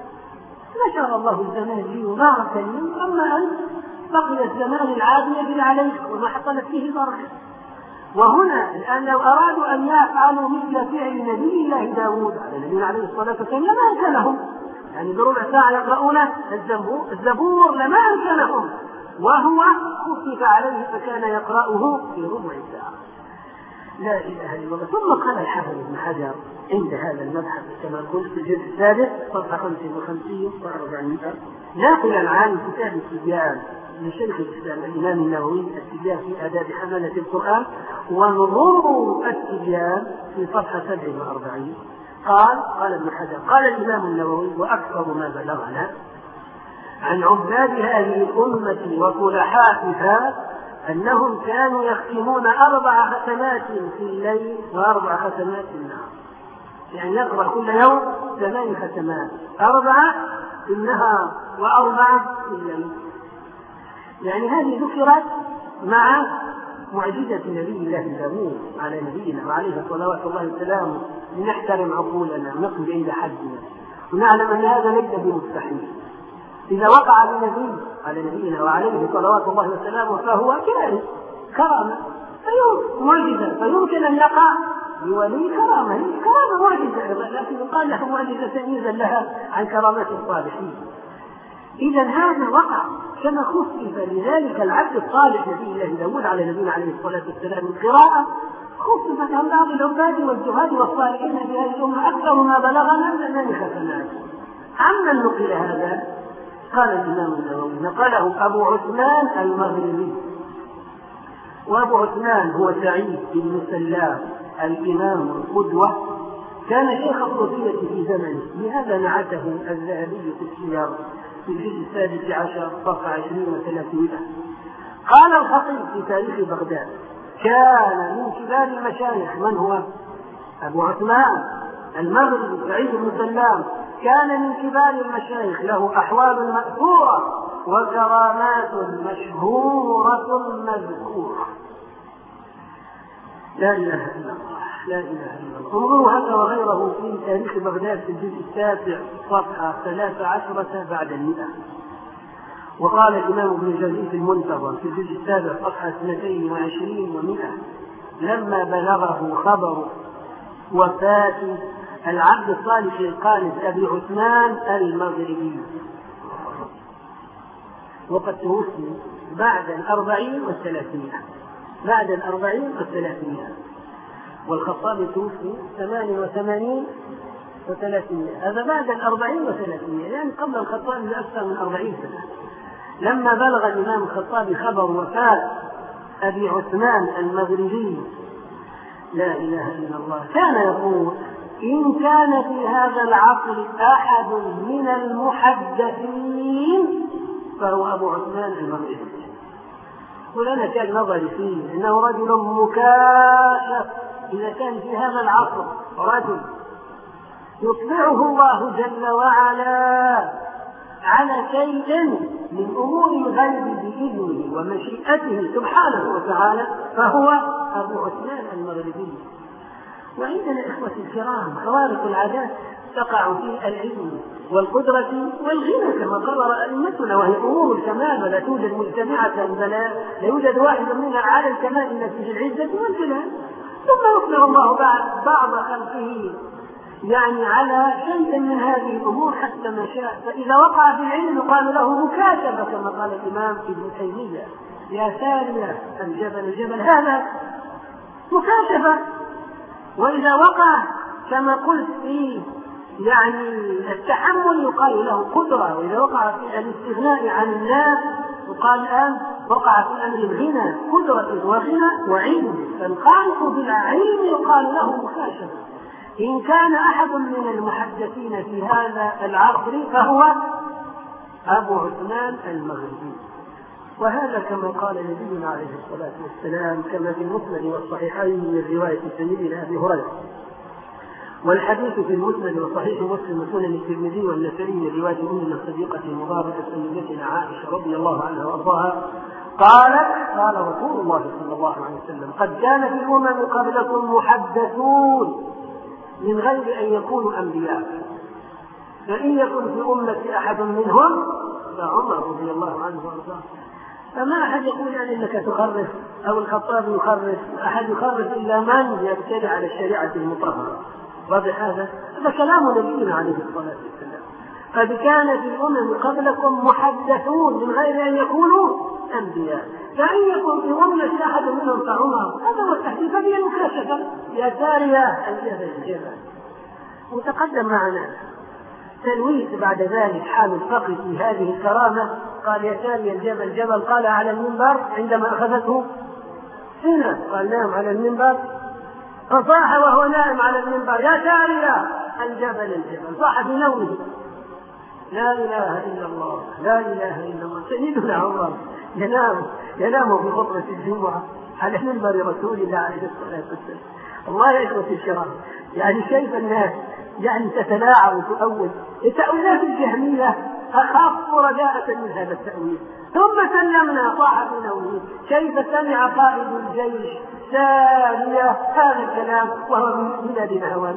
نشر الله الزمان لي وبارك لي، أما أنت بقي الزمان العادي يجري عليك وما حصلت فيه بركة. وهنا الآن لو أرادوا أن يفعلوا مثل فعل نبي الله داود على النبي عليه الصلاة والسلام لما أمكنهم، يعني بربع ساعة يقرؤون الزبور لما أمكنهم، وهو خفف عليه فكان يقرأه في ربع ساعة. لا إله إلا الله. ثم قال الحافظ ابن حجر عند هذا المبحث كما قلت في الجزء السادس صفحة 55 و400 ناقلا عن كتاب التبيان لشيخ الإسلام الإمام النووي التبيان في آداب حملة القرآن ونظور التبيان في صفحة 47 قال ابن حجر قال الإمام النووي وأكثر ما بلغنا عن عباد هذه الأمة وصلحائها أنهم كانوا يختمون 4 ختمات في الليل و4 ختمات في النهار، يعني يقرأ كل يوم 8 ختمات، 4 في النهار و4 في الليل. يعني هذه ذكرت مع معجزة نبي الله داود على نبينا وعليه صلوات الله وسلامه، لنحترم عقولنا ونقف عند حدنا ونعلم أن هذا ليس بمستحيل. إذا وقع بنبي على نبينا وعليه صلوات الله وسلامه فهو كارثة كرامة معجزة، فيمكن أن يقع بولي كرامة معجزة، لكن يقال له معجزة تمييزا لها عن كرامات الصالحين. إذا هذا وقع كما خفف لذلك العبد الصالح نبي الله داود على نبينا عليه الصلاة والسلام القراءة خففت عن بعض العباد والزهاد والصالحين في هذه الأمة أكثر ما بلغنا 8 ختمات. عمن نقل هذا؟ قال الإمام النووي نقله أبو عثمان المغربي، وأبو عثمان هو سعيد بن سلام الإمام القدوة، كان شيخ الصوفية في زمنه، لهذا نعته الذهبي في السير في الجزء 16 صفحة 20 و300. قال الخطيب في تاريخ بغداد كان من كبار المشايخ، من هو؟ أبو عثمان المغربي سعيد بن سلام، كان من كبار المشايخ، له أحوال مأثورة وكرامات مشهورة مذكورة. لا إله إلا الله، لا إله إلا الله. انظروا هذا وغيره في تاريخ بغداد في الجزء 9 صفحة 13 بعد 100. وقال الإمام ابن الجوزي في المنتظر في الجزء 7 صفحة 22 و100 لما بلغه خبر وفاة العبد الصالح القانت أبي عثمان المغربي وقد توفي بعد 40 و300، بعد 40 و300، والخطابي توفي 88 و300، هذا بعد 40 و300، يعني قبل الخطابي بأكثر من 40 سنة. لما بلغ الإمام الخطابي خبر وفاة أبي عثمان المغربي لا إله إلا الله كان يقول إن كان في هذا العصر أحد من المحدثين فهو أبو عثمان المغربي. ولنا كان نظري فيه إنه رجل مكاشف، إذا كان في هذا العصر رجل يطلعه الله جل وعلا على شيء من أمور الغيب بإذنه ومشيئته سبحانه وتعالى فهو أبو عثمان المغربي. وعندنا إخوة الكرام خوارق العادات تقع في العلم والقدرة والغنى كما قرر أئمتنا، وهي أمور الكمال ولا توجد مجتمعة بل لا يوجد واحد منها على الكمال نتيجة العزة والجلال، ثم يطلع الله بعض خلقه يعني على شيء من هذه الأمور حتى ما شاء. فإذا وقع في العلم يقال له مكاشفة كما قال الإمام ابن تيمية يا سارية الجبل هذا مكاشفة. وإذا وقع كما قلت في يعني التحمل يقال له قدرة، وإذا وقع في الاستغناء عن الناس يقال الآن وقع في أمر الغنى قدرة وغنى وعلم، فالخالق بالعلم يقال له مكاشفة. إن كان أحد من المحدثين في هذا العصر فهو أبو عثمان المغربي. وهذا كما قال نبينا عليه الصلاة والسلام كما في المسند والصحيحين من رواية سيدنا أبي هريرة، والحديث في المسند وصحيح مسلم وسنن الترمذي والنسائي من رواية أمنا الصديقة المباركة سيدتنا عائشة رضي الله عنها وأرضاها قال رسول الله صلى الله عليه وسلم: قد كان في الأمم قبلكم محدثون من غير أن يكونوا أنبياء، فإن يكن في أمة أحد منهم فعمر رضي الله عنه وارضاه. فما أحد يقول يعني أنك تخرف أو الخطاب يخرف، أحد يخرف إلا من يبتدع على الشريعة المطهرة. واضح هذا كلام نبينا عليه الصلاة والسلام: قد كان في الأمم قبلكم محدثون من غير أن يكونوا أنبياء، فإن يكن في أمة أحد منهم فعمر. هذا هو التحديث، هذه المكاشفة يا سارية الجبل. وتقدم معنا تلويث بعد ذلك حال الفقه في هذه الكرامة. قال: يا ساري الجبل. جبل قال على المنبر عندما أخذته سنة، قال: نام على المنبر. فصاح وهو نائم على المنبر: يا ساري الجبل. صاح بنومه: لا إله إلا الله، لا إله إلا الله. سيدنا عمر ينام في خطبة الجمعة على منبر رسول الله عليه الصلاة والسلام. الله يا إخوتي الكرام، يعني كيف الناس يعني تتلاعب وتؤول. التأويلات الجهمية أخاف رجاءة من هذا التأويل. ثم سلمنا صاحب نومه. كيف سمع قائد الجيش سارية هذا الكلام وهو من بلاد هوان؟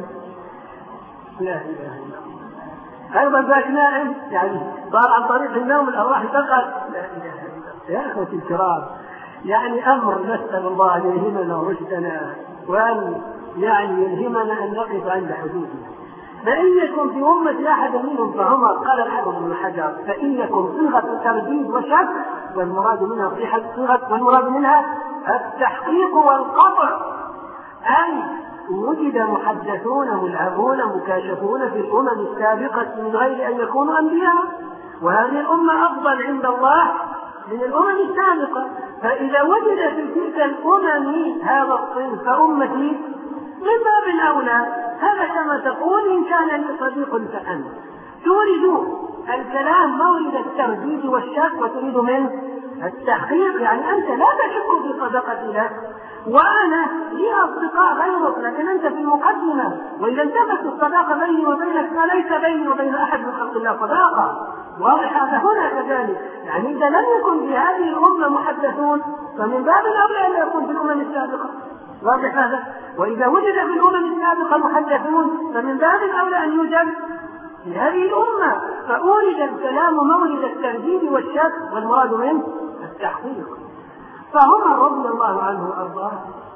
لا إله إلا الله. أيضا ذاك نائم، يعني صار عن طريق النوم الأرواح تقعد. لا إله إلا الله. يا أخوتي الكرام، يعني أمر نسأل الله أن يلهمنا رشدنا وأن يعني يلهمنا أن نقف عند حدودنا. فإن يكن في أمة أحد منهم فعمر. قال الحافظ ابن حجر: فإن يكن صيغة ترديد وشك، والمراد منها والمراد منها التحقيق والقطع، أي وجد محدثون ملعبون مكاشفون في الأمم السابقة من غير أن يكونوا أنبياء، وهذه الأمة أفضل عند الله من الأمم السابقة. فإذا وجد في تلك الأمم هذا الصنف فأمتي من باب أولى. هذا كما تقول: إن كان لي صديق فأنت. تريد الكلام مورد الترديد والشك وتريد منه التحقيق، يعني أنت لا تشك في صداقتي لك وأنا لي أصدقاء غيرك، لكن أنت في المقدمة. وإذا انتفت الصداقة بيني وبينك فليس بيني وبين أحد من خلق الله صداقة. واضح هذا هنا كذلك. يعني إذا لم يكن في هذه الأمة محدثون فمن باب الأولى أن يكون في الأمم السابقة. واضح هذا. وإذا وجد في الأمم السابقة محدثون فمن باب الأولى أن يوجد في هذه الأمة. فأورد الكلام مورد الترديد والشك، والمراد منه التحقيق. فعمر رضي الله عنه وأرضاه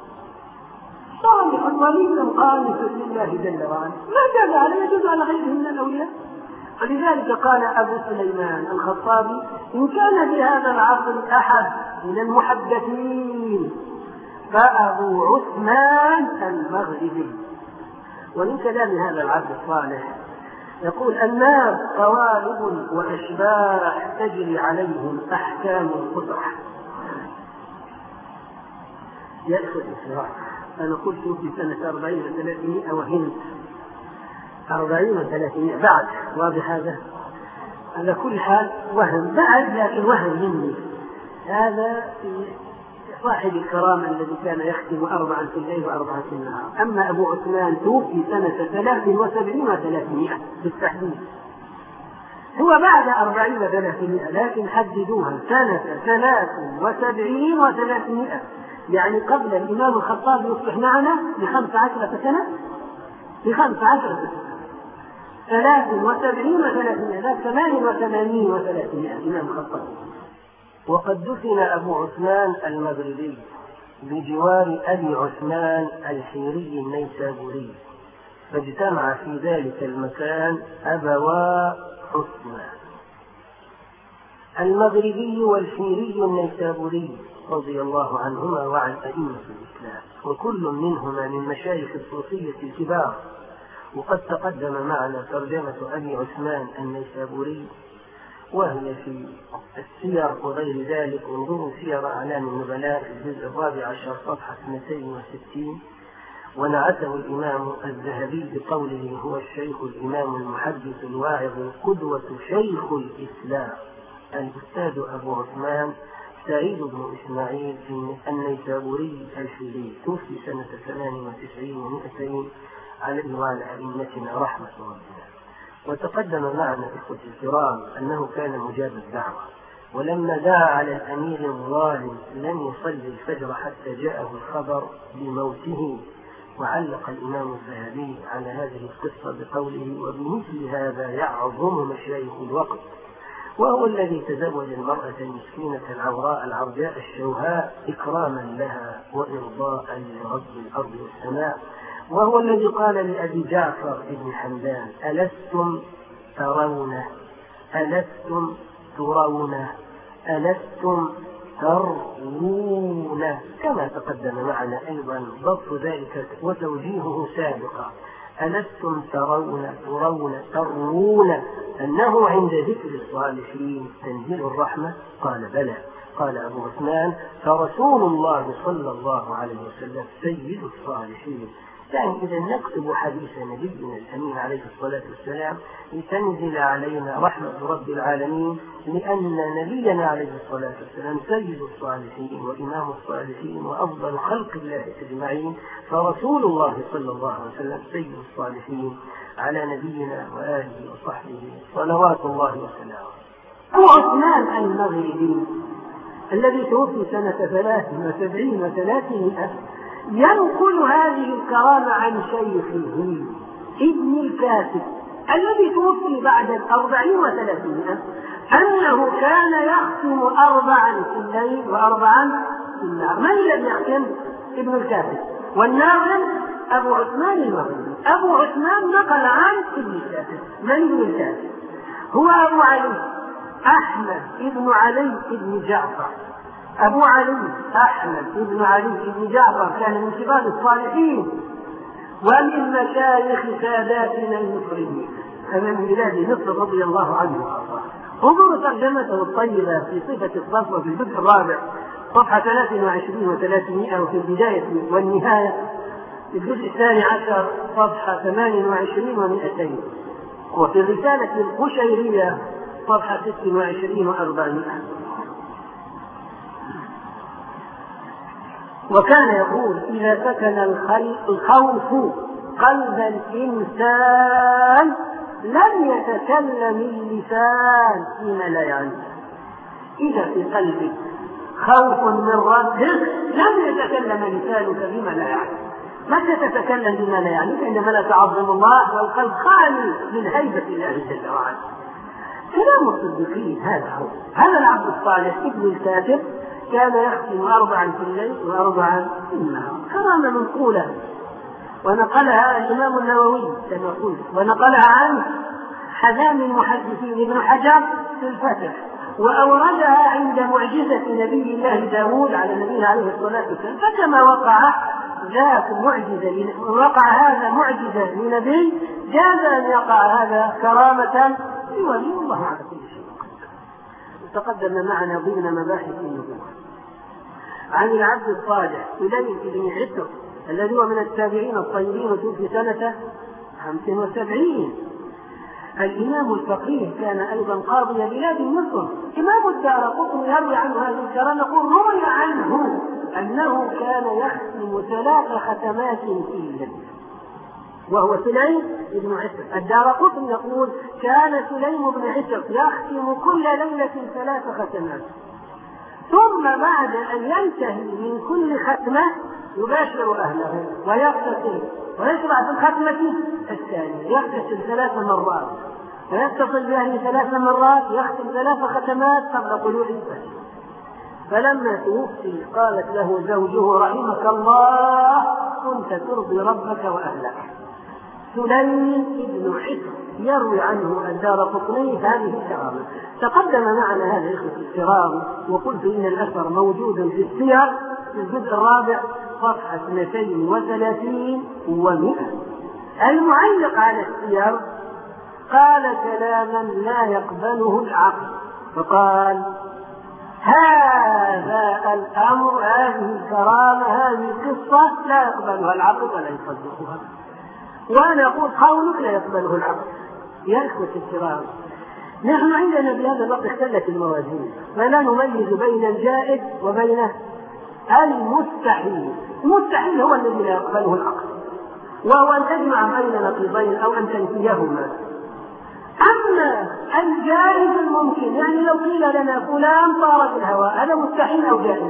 صالح ولي قانت لله جل وعلا، ما جاز عليه يجوز على غيره من الأولياء. ولذلك قال أبو سليمان الخطابي: إن كان في هذا العصر أحد من المحدثين فأبو عثمان المغربي. ومن كلام هذا العبد الصالح يقول: الناس قوالب وأشباح تجري عليهم أحكام القطع. يا إخوة الإسلام، أنا قلت في سنة 40 و300 وهند 40 و300 بعد. واضح هذا؟ على كل حال وهم بعد، لكن وهم مني. هذا صاحب الكرامة الذي كان يختم 4 في الليل و4 في النهار. أما أبو عثمان توفي سنة 73 و300 بالتحديد، هو بعد 40 و300، لكن حددوها سنة 73 و300، يعني قبل الإمام الخطاب يصبح معنا ب15 سنة، ب15 سنة 73 و300، لا 88 و300 الإمام الخطاب. وقد دفن أبو عثمان المغربي بجوار أبي عثمان الحيري النيسابوري، فاجتمع في ذلك المكان أبوا عثمان المغربي والحيري النيسابوري رضي الله عنهما وعن أئمة الإسلام، وكل منهما من مشايخ الصوفية الكبار. وقد تقدم معنا ترجمة أبي عثمان النيسابوري، وهي في السير وغير ذلك. انظروا سير أعلام النبلاء الجزء 14 صفحة 260. ونعته الإمام الذهبي بقوله: هو الشيخ الإمام المحدث الواعظ قدوة شيخ الإسلام الأستاذ أبو عثمان سعيد بن إسماعيل النيسابوري الحيري، توفي سنة 98 و200 عليه وعلى أئمتنا رحمة ربنا. وتقدم معنا إخوة الكرام أنه كان مجاب الدعوة، ولما دعا على الأمير الظالم لم يصلي الفجر حتى جاءه الخبر بموته. وعلق الإمام الذهبي على هذه القصة بقوله: وبمثل هذا يعظم مشايخ الوقت، وهو الذي تزوج المرأة المسكينة العوراء العرجاء الشوهاء إكراما لها وإرضاء لرب الأرض والسماء، وهو الذي قال لأبي جعفر بن حمدان: ألستم ترون ألستم ترون ألستم ترون، كما تقدم معنا أيضا ضبط ذلك وتوجيهه سابقا. ألستم ترون أنه عند ذكر الصالحين تنزيل الرحمة؟ قال بلى. قال أبو عثمان: فرسول الله صلى الله عليه وسلم سيد الصالحين. يعني إذا نكتب حديث نبينا الأمين عليه الصلاة والسلام لتنزل علينا رحمة رب العالمين، لأن نبينا عليه الصلاة والسلام سيد الصالحين وإمام الصالحين وأفضل خلق الله أجمعين، فرسول الله صلى الله عليه وسلم سيد الصالحين على نبينا وآله وصحبه صلوات الله وسلامه. أبو عثمان المغربي الذي توفي سنة 73 و300 ينقل هذه الكرامة عن شيخه ابن الكاتب الذي توفي بعد 40 و300 أنه كان يختم 4 في الليل و4 في النهار. من الذي يختم؟ ابن الكاتب. والناظم أبو عثمان المغربي. أبو عثمان نقل عن ابن الكاتب. من ابن الكاتب؟ هو أبو علي أحمد ابن علي ابن جعفر. أبو علي أحمد ابن علي ابن جعفر كان من كبار الصالحين ومن مشايخ ساداتنا المسلمين، هذا من بلاد مصر رضي الله عنه وارضاه. انظروا ترجمته الطيبة في صفة الصفوة في الجزء الرابع صفحة 23 و300، وفي البداية والنهاية في الجزء 12 صفحة 28 و200، وفي الرسالة القشيرية صفحة 26 و400. وكان يقول: إذا سكن الخوف قلب الإنسان لم يتكلم اللسان فيما لا يعنيه. إذا في قلبك خوف من ربك لم يتكلم لسانك بما لا يعنيه. متى تتكلم بما لا يعنيك؟ عندما لا تعظم الله والقلب خالي من هيبة الله جل وعلا. كلام الصديقين هذا العبد الصالح ابن الكاتب كان يختم 4 في الليل و4 في النهار. كرامة منقولة، ونقلها الإمام النووي كما قلت، ونقلها عنه حزام المحدثين ابن حجر في الفتح، وأوردها عند معجزة نبي الله داود على نبينا عليه الصلاة والسلام. فكما وقع هذا معجزة لنبي جاز أن يقع هذا كرامة لولي الله على كل شيء. تقدم معنا ضمن مباحث النبوة عن العبد الصالح سليم بن عتر الذي هو من التابعين الطيبين وتوفي سنة 75. الإمام الفقيه كان أيضا قاضي بلاد مصر. إمام الدارقطني يروي عنه هذه الكرامة، يقول: روي عنه أنه كان يختم 3 ختمات في الليل، وهو سليم بن عتر. الدارقطني يقول: كان سليم بن عتر يختم كل ليلة 3 ختمات، ثم بعد أن ينتهي من كل ختمة يباشر أهله ويغتسل ويشرع في الختمة الثانية، يغتسل 3 مرات ويتصل بأهله 3 مرات، يختم 3 ختمات قبل طلوع الفجر. فلما توفي قالت له زوجه: رحمك الله، كنت ترضي ربك وأهلك. سليم بن عتر يروي عنه الدارقطني هذه الكرامة. تقدم معنا هذا الإخوة الكرام، وقلت إن الأثر موجود في السير في الجزء الرابع صفحة 32 و100. المعلق على السير قال كلاما لا يقبله العقل، فقال: هذا الأمر، هذه الكرامة، هذه القصة لا يقبلها العقل ولا يصدقها. وأنا أقول قولك لا يقبله العقل. يا إخوة الكرام، نحن عندنا في هذا الوقت اختلت الموازين، فلا نميز بين الجائز وبين المستحيل. المستحيل هو الذي لا يقبله العقل، وهو أن تجمع بين نقيضين أو أن تنفيهما. أما الجائز الممكن، يعني لو قيل لنا فلان طار في الهواء هذا مستحيل أو جائز؟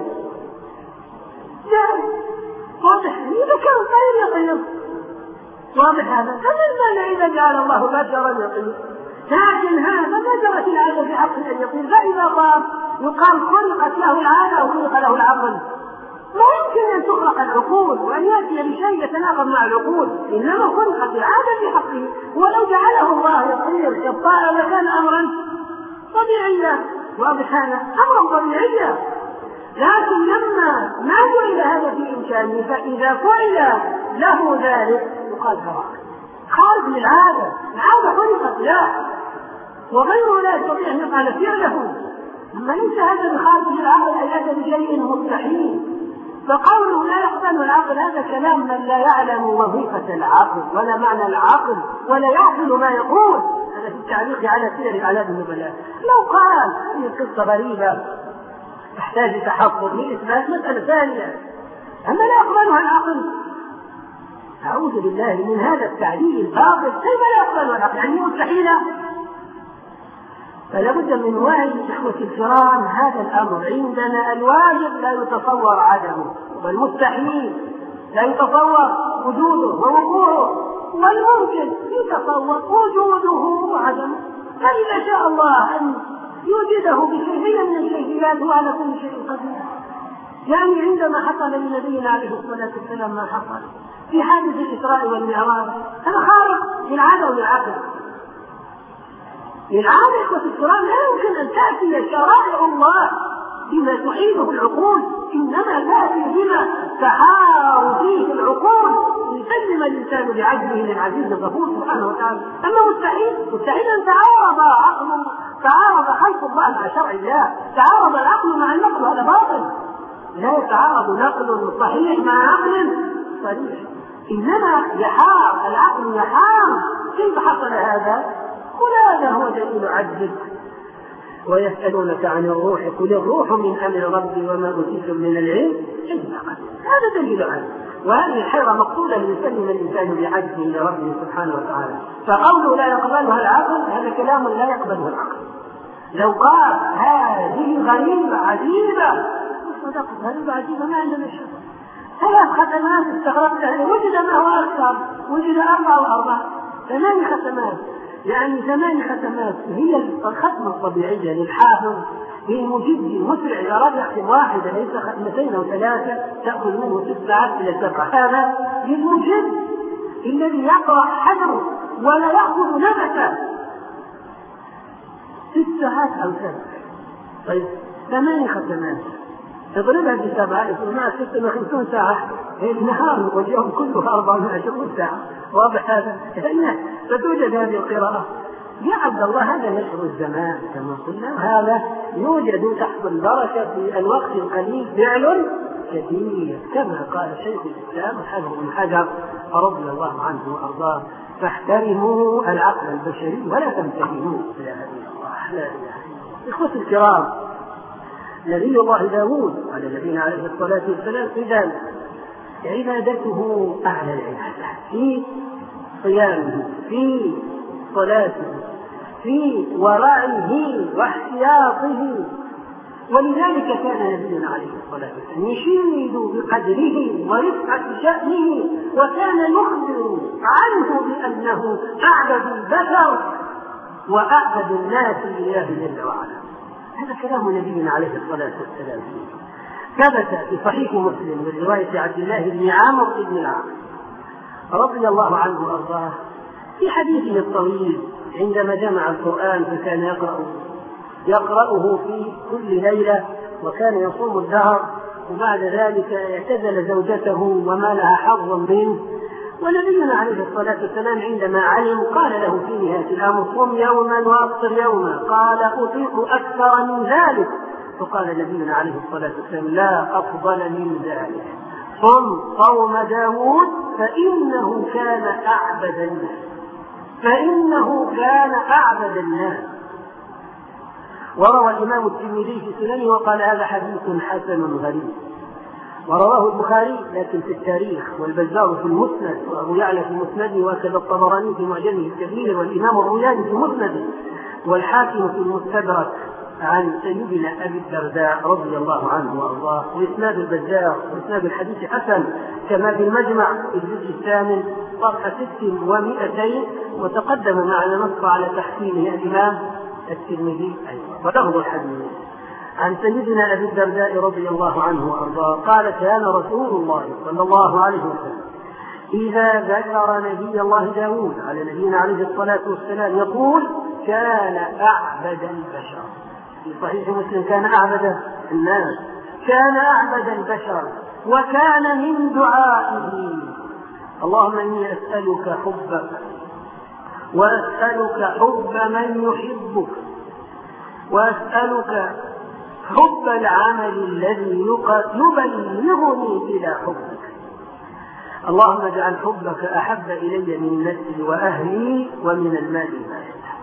جائز، واضح. إذا كان طير يطير، واضح هذا. فما المانع إذا جعل الله بشرا يطير؟ لكن هذا ما جرت العادة في حق أن يطير، فإذا طار يقال خلقت له العادة أو خلق له العقل. لا يمكن أن تخلق العقول وأن يأتي بشيء يتناقض مع العقول، إنما خلقت العادة في حقه. ولو جعله الله يطير كالطائر لكان أمرا طبيعيا، واضح هذا أمرا طبيعيا. لكن لما ما جعل هذا في إمكانه، فإذا فعل له ذلك يقال خارج للعادة، العادة خلقت له وغيره لا يستطيع أن يفعل فعله. أما ليس هذا بخارج العقل أي هذا بشيء مستحيل. فقوله لا يقبل العقل هذا كلام من لا يعلم وظيفة العقل ولا معنى العقل ولا يعقل ما يقول. هذا في التعليق على سير أعلام النبلاء. لو قال هذه قصة غريبة تحتاج تحقق لإثبات مسألة ثانية، أما لا يقبلها العقل، أعوذ بالله من هذا التعليل الباطل. كيف لا يقبلها العقل؟ يعني مستحيلة. فلا بد من وعي إخوة الكرام هذا الأمر. عندنا الواجب لا يتصور عدمه، والمستحيل لا يتصور وجوده ووقوعه، والممكن يتصور وجوده وعدمه. فإذا شاء الله أن يوجده بشيء من الشيئات وعلى كل شيء قدير. يعني عندما حصل لنبينا عليه الصلاة والسلام ما حصل في حادث الإسراء والمعراج، هذا خارق للعادة وللعقل. للعادة إخوة الكرام لا يمكن أن تأتي شرائع الله بما تحيله العقول، إنما تأتي بما تحار فيه العقول ليسلم الإنسان بعجله للعزيز الغفور سبحانه وتعالى. أما مستحيل أن تعارض خلق الله مع شرع الله، تعارض العقل مع النقل، هذا باطل. لا يتعارض نقل صحيح مع عقل صحيح، إنما العقل يحار. كيف حصل هذا؟ قل هذا هو دليل عجزك. ويسألونك عن الروح قل الروح من أمر ربي وما أوتيتم من العلم إلا قليلا. هذا دليل عجز، وهذه الحيرة مقصودة ليسلم الإنسان بعجزه لربه سبحانه وتعالى. فقوله لا يقبلها العقل هذا كلام لا يقبله العقل. لو قال هذه غريبة عجيبة، صدق غريبة عجيبة ما عندنا شيء. 3 ختمات استغربتها، وجد ما هو أكثر، وجد 4 8 ختمات. يعني 8 ختمات هي الختمة الطبيعية للحافظ للمجد المسرع. إذا أراد يختم واحدة ليس 2 أو 3 تأخذ منه 6 ساعات إلى 7. هذا للمجد الذي يقرأ حجره ولا يأخذ نفسه 6 ساعات أو 7. طيب 8 ختمات تضربها ب7 يصير 56 ساعة. النهار واليوم كله 24 ساعة. واضح هذا؟ فتوجد هذه القراءة. يا عبد الله هذا نشر الزمان كما قلنا، هذا يوجد تحت البركة في الوقت القليل فعل كثير، كما قال شيخ الإسلام حافظ بن حجر رضي الله عنه وأرضاه: فاحترموا العقل البشري ولا تمتهنوه. لا إله إلا الله، لا إله إلا الله. إخوة الكرام، نبي الله داود على نبينا عليه الصلاة والسلام إذا عبادته أعلى العبادة في صيامه، في صلاته، في ورعه واحتياطه. ولذلك كان نبينا عليه الصلاة والسلام يشيد بقدره ورفعة شأنه، وكان يخبر عنه بأنه أعبد البشر وأعبد الناس لله جل وعلا. هذا كلام نبينا عليه الصلاة والسلام. ثبت في صحيح مسلم من رواية عبد الله بن عامر بن العاص رضي الله عنه وأرضاه في حديثه الطويل عندما جمع القرآن فكان يقرأه في كل ليلة، وكان يصوم الدهر، وبعد ذلك اعتزل زوجته وما لها حظ منه. ونبينا عليه الصلاة والسلام عندما علم قال له في نهاية الأمر: صم يوما وأفطر يوما. قال: أطيق أكثر من ذلك. فقال نبينا عليه الصلاة والسلام: لا أفضل من ذلك، صم صوم داود فإنه كان أعبد الناس. وروى الإمام الترمذي في سننه وقال: هذا حديث حسن غريب. ورواه البخاري لكن في التاريخ، والبزار في المسند، وأبو يعلى في مسنده، وكذا الطبراني في معجمه الكبير، والإمام الروياني في مسنده، والحاكم في المستدرك عن سيدنا أبي الدرداء رضي الله عنه وأرضاه. وإسناد البزار وإسناد الحديث حسن كما في المجمع في الجزء الثامن صفحة 600، وتقدم معنا نص على تحسينه الإمام الترمذي أيضا. ولفظ الحديث عن سيدنا أبي الدرداء رضي الله عنه وأرضاه قال: كان رسول الله صلى الله عليه وسلم إذا ذكر نبي الله داود على نبينا عليه الصلاة والسلام يقول: كان أعبد البشر. في صحيح مسلم: كان أعبد الناس، كان أعبد البشر، وكان من دعائه: اللهم إني أسألك حبك، وأسألك حب من يحبك، وأسألك حب العمل الذي يبلغني إلى حبك. اللهم اجعل حبك أحب إلي من نفسي وأهلي ومن المال ما يسع.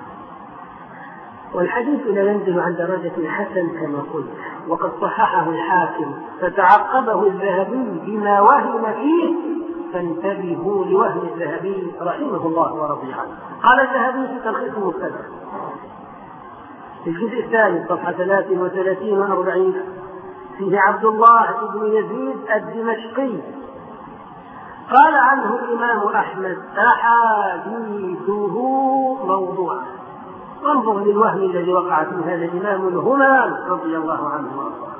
والحديث لا ينزل عن درجة الحسن كما قلت، وقد صححه الحاكم، فتعقبه الذهبي بما وهم فيه، فانتبهوا لوهم الذهبي رحمه الله ورضي عنه. قال الذهبي في تلخيص المستدرك في الجزء الثاني صفحة 33 و40: فيه عبد الله بن يزيد الدمشقي قال عنه الإمام أحمد: أحاديثه موضوعة. وانظر للوهم الذي وقع في هذا الإمام الهمام رضي الله عنه وأرضاه.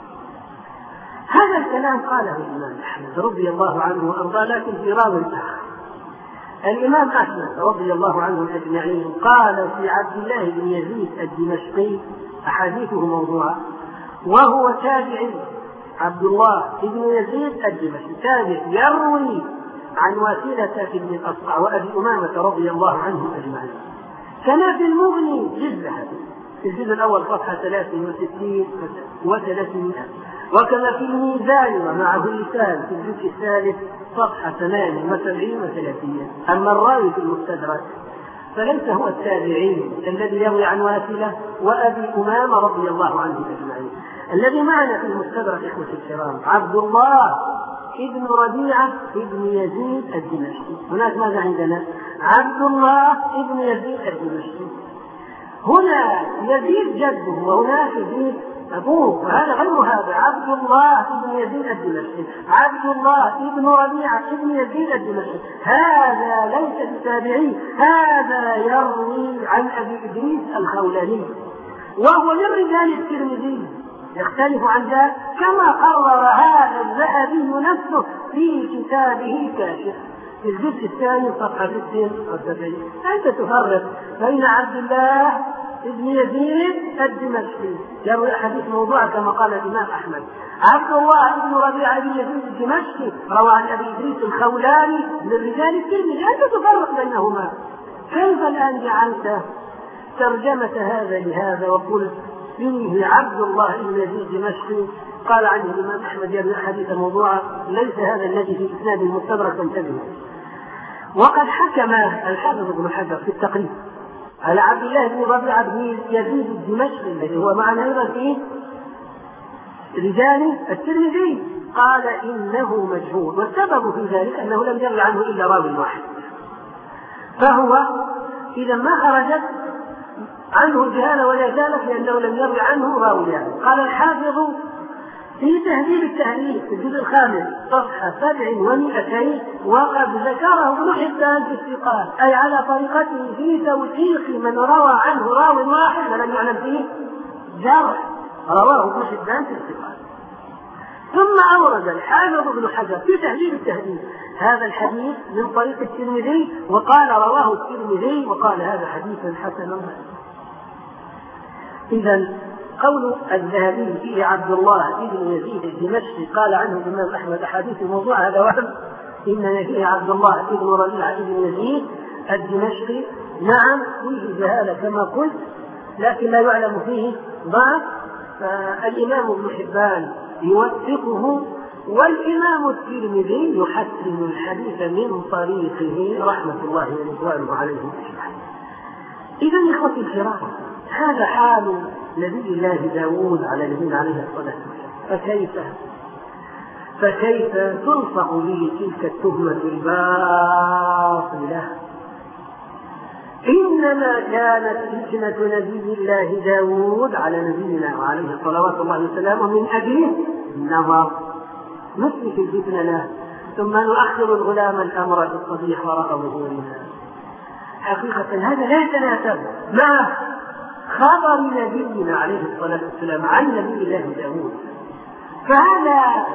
هذا الكلام قاله الإمام أحمد رضي الله عنه وأرضاه، لكن في راو آخر. الإمام أحمد رضي الله عنهم أجمعين قال في عبد الله بن يزيد الدمشقي: أحاديثه موضوعة. وهو تابعي، عبد الله بن يزيد الدمشقي تابع، يروي عن واسلة بن الأصقع وأبي أمامة رضي الله عنهم أجمعين. كما في المغني للذهبي في الجزء الأول صفحة 63 و300، وكما في الميزان ومعه اللسان في الجزء الثالث صفحة 78 و30. أما الراوي في المستدرك فليس هو التابعي الذي يروي عن واسلة وأبي أمامة رضي الله عنهم أجمعين. الذي معنا في المستدرك إخوة الكرام عبد الله ابن ربيعة ابن يزيد الدمشقي. هناك ماذا عندنا؟ عبد الله ابن يزيد الدمشقي. هنا يزيد جده وهناك يزيد أبوه، وهذا غير هذا. عبد الله ابن يزيد الدمشقي، عبد الله ابن ربيعة ابن يزيد الدمشقي. هذا ليس بتابعي، هذا يروي عن أبي إدريس الخولاني، وهو من رجال الترمذي، يختلف عن ذلك كما قرر هذا الذهبي نفسه في كتابه كاشف في الجزء الثاني صفحة 76. أنت تفرق بين عبد الله ابن يزيد الدمشقي يروي حديث موضوع كما قال الإمام أحمد، عبد الله ابن ربيعة بن يزيد الدمشقي روى عن أبي إدريس الخولاني من رجال الترمذي. أنت تفرق بينهما. كيف الآن جعلت ترجمة هذا لهذا وقلت فيه عبد الله بن يزيد الدمشقي قال عنه الإمام أحمد يروي حديث موضوعا؟ ليس هذا الذي في إسناد المستدرك. انتبهوا. وقد حكم الحافظ ابن حجر في التقريب على عبد الله بن ربيعة بن يزيد الدمشقي الذي هو معنا أيضا في رجال الترمذي، قال إنه مجهول، والسبب في ذلك أنه لم يروي عنه إلا راوي واحد، فهو إذا ما خرجت عنه الجهالة ولا زالت لأنه لم يروي عنه راويان. قال الحافظ في تهذيب التهذيب في الجزء الخامس صفحة 700، وقد ذكره ابن حبان في الثقات، أي على طريقته في توثيق من روى عنه راوي واحد ولم يعلم فيه جرح، رواه ابن حبان في الثقات. ثم أورد الحافظ ابن حجر في تهذيب التهذيب هذا الحديث من طريق الترمذي، وقال رواه الترمذي، وقال هذا حديث حسن. إذا قول الذهبي فيه عبد الله بن يزيد الدمشقي قال عنه الإمام أحمد أحاديث موضوع، هذا وهم. إن فيه عبد الله بن ربيعة بن يزيد الدمشقي، نعم فيه جهالة كما قلت، لكن لا يعلم فيه ضعف، فالإمام ابن حبان يوثقه، والإمام الترمذي يحسن الحديث من طريقه رحمة الله ورضوانه عليهم أجمعين. إذا إخوتي الكرام، هذا حال نبي الله داود على نبينا عليه الصلاة والسلام. فكيف فكيف تلصق به تلك التهمة الباطلة؟ إنما كانت فتنة نبي الله داود على نبينا وعليه صلوات الله وسلامه من أجل النظر، نثبت الفتنة له ثم نؤخر الغلام الأمر بالصبيح وراء ظهورنا. حقيقة هذا لا يتناسب مع خبر نبينا عليه الصلاة والسلام عن نبي الله داود، فهذا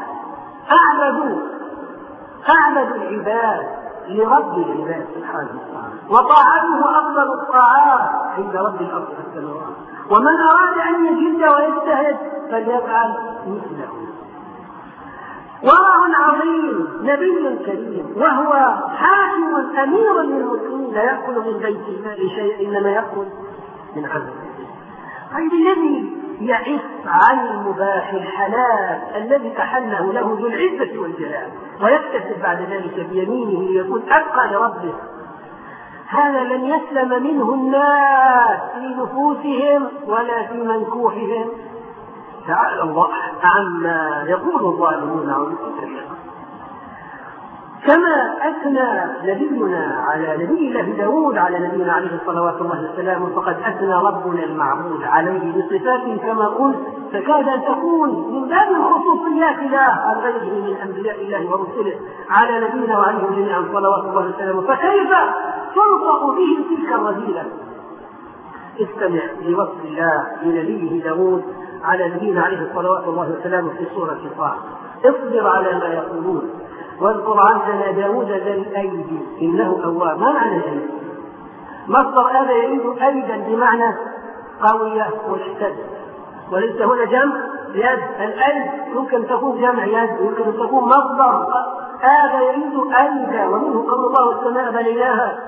أعبد العباد لرب العباد سبحانه وتعالى، وطاعته أفضل الطاعات عند رب الأرض والسماوات، ومن أراد أن يجد ويجتهد فليفعل مثله. ورع عظيم، نبي كريم، وهو حاكم أمير للمسلمين، لا يأكل من بيت المال شيء إنما يأكل من عمل. طيب الذي يعف عن المباح الحلال الذي تحله له ذو العزة والجلال ويكتسب بعد ذلك بيمينه ليكون أتقى لربه، هذا لن يسلم منه الناس في نفوسهم ولا في منكوحهم. تعالى الله عما يقول الظالمون عن الكفر. كما أثنى نبينا على نبي الله داود على نبينا عليه الصلوات الله وسلامه، فقد أثنى ربنا المعبود عليه بصفات كما قلت تكاد أن تكون من باب الخصوصيات له عن غيره من أنبياء الله ورسله على نبينا وعليهم جميعا صلوات الله وسلامه، فكيف تنطق به تلك الرذيلة؟ استمع لوصف الله لنبيه داود على نبينا عليه الصلوات الله وسلامه في سورة طه. اصبر على ما يقولون واذكر عبدنا داود ذا الأيدي إنه أواب. ما معنى الأيدي؟ مصدر هذا يريد أيدا بمعنى قوية واشتد، وليس هنا جمع يد. الأيد يمكن تكون جمع يد، يمكن تكون مصدر. هذا يريد أيدا، ومنه قول الله والسماء بنيناها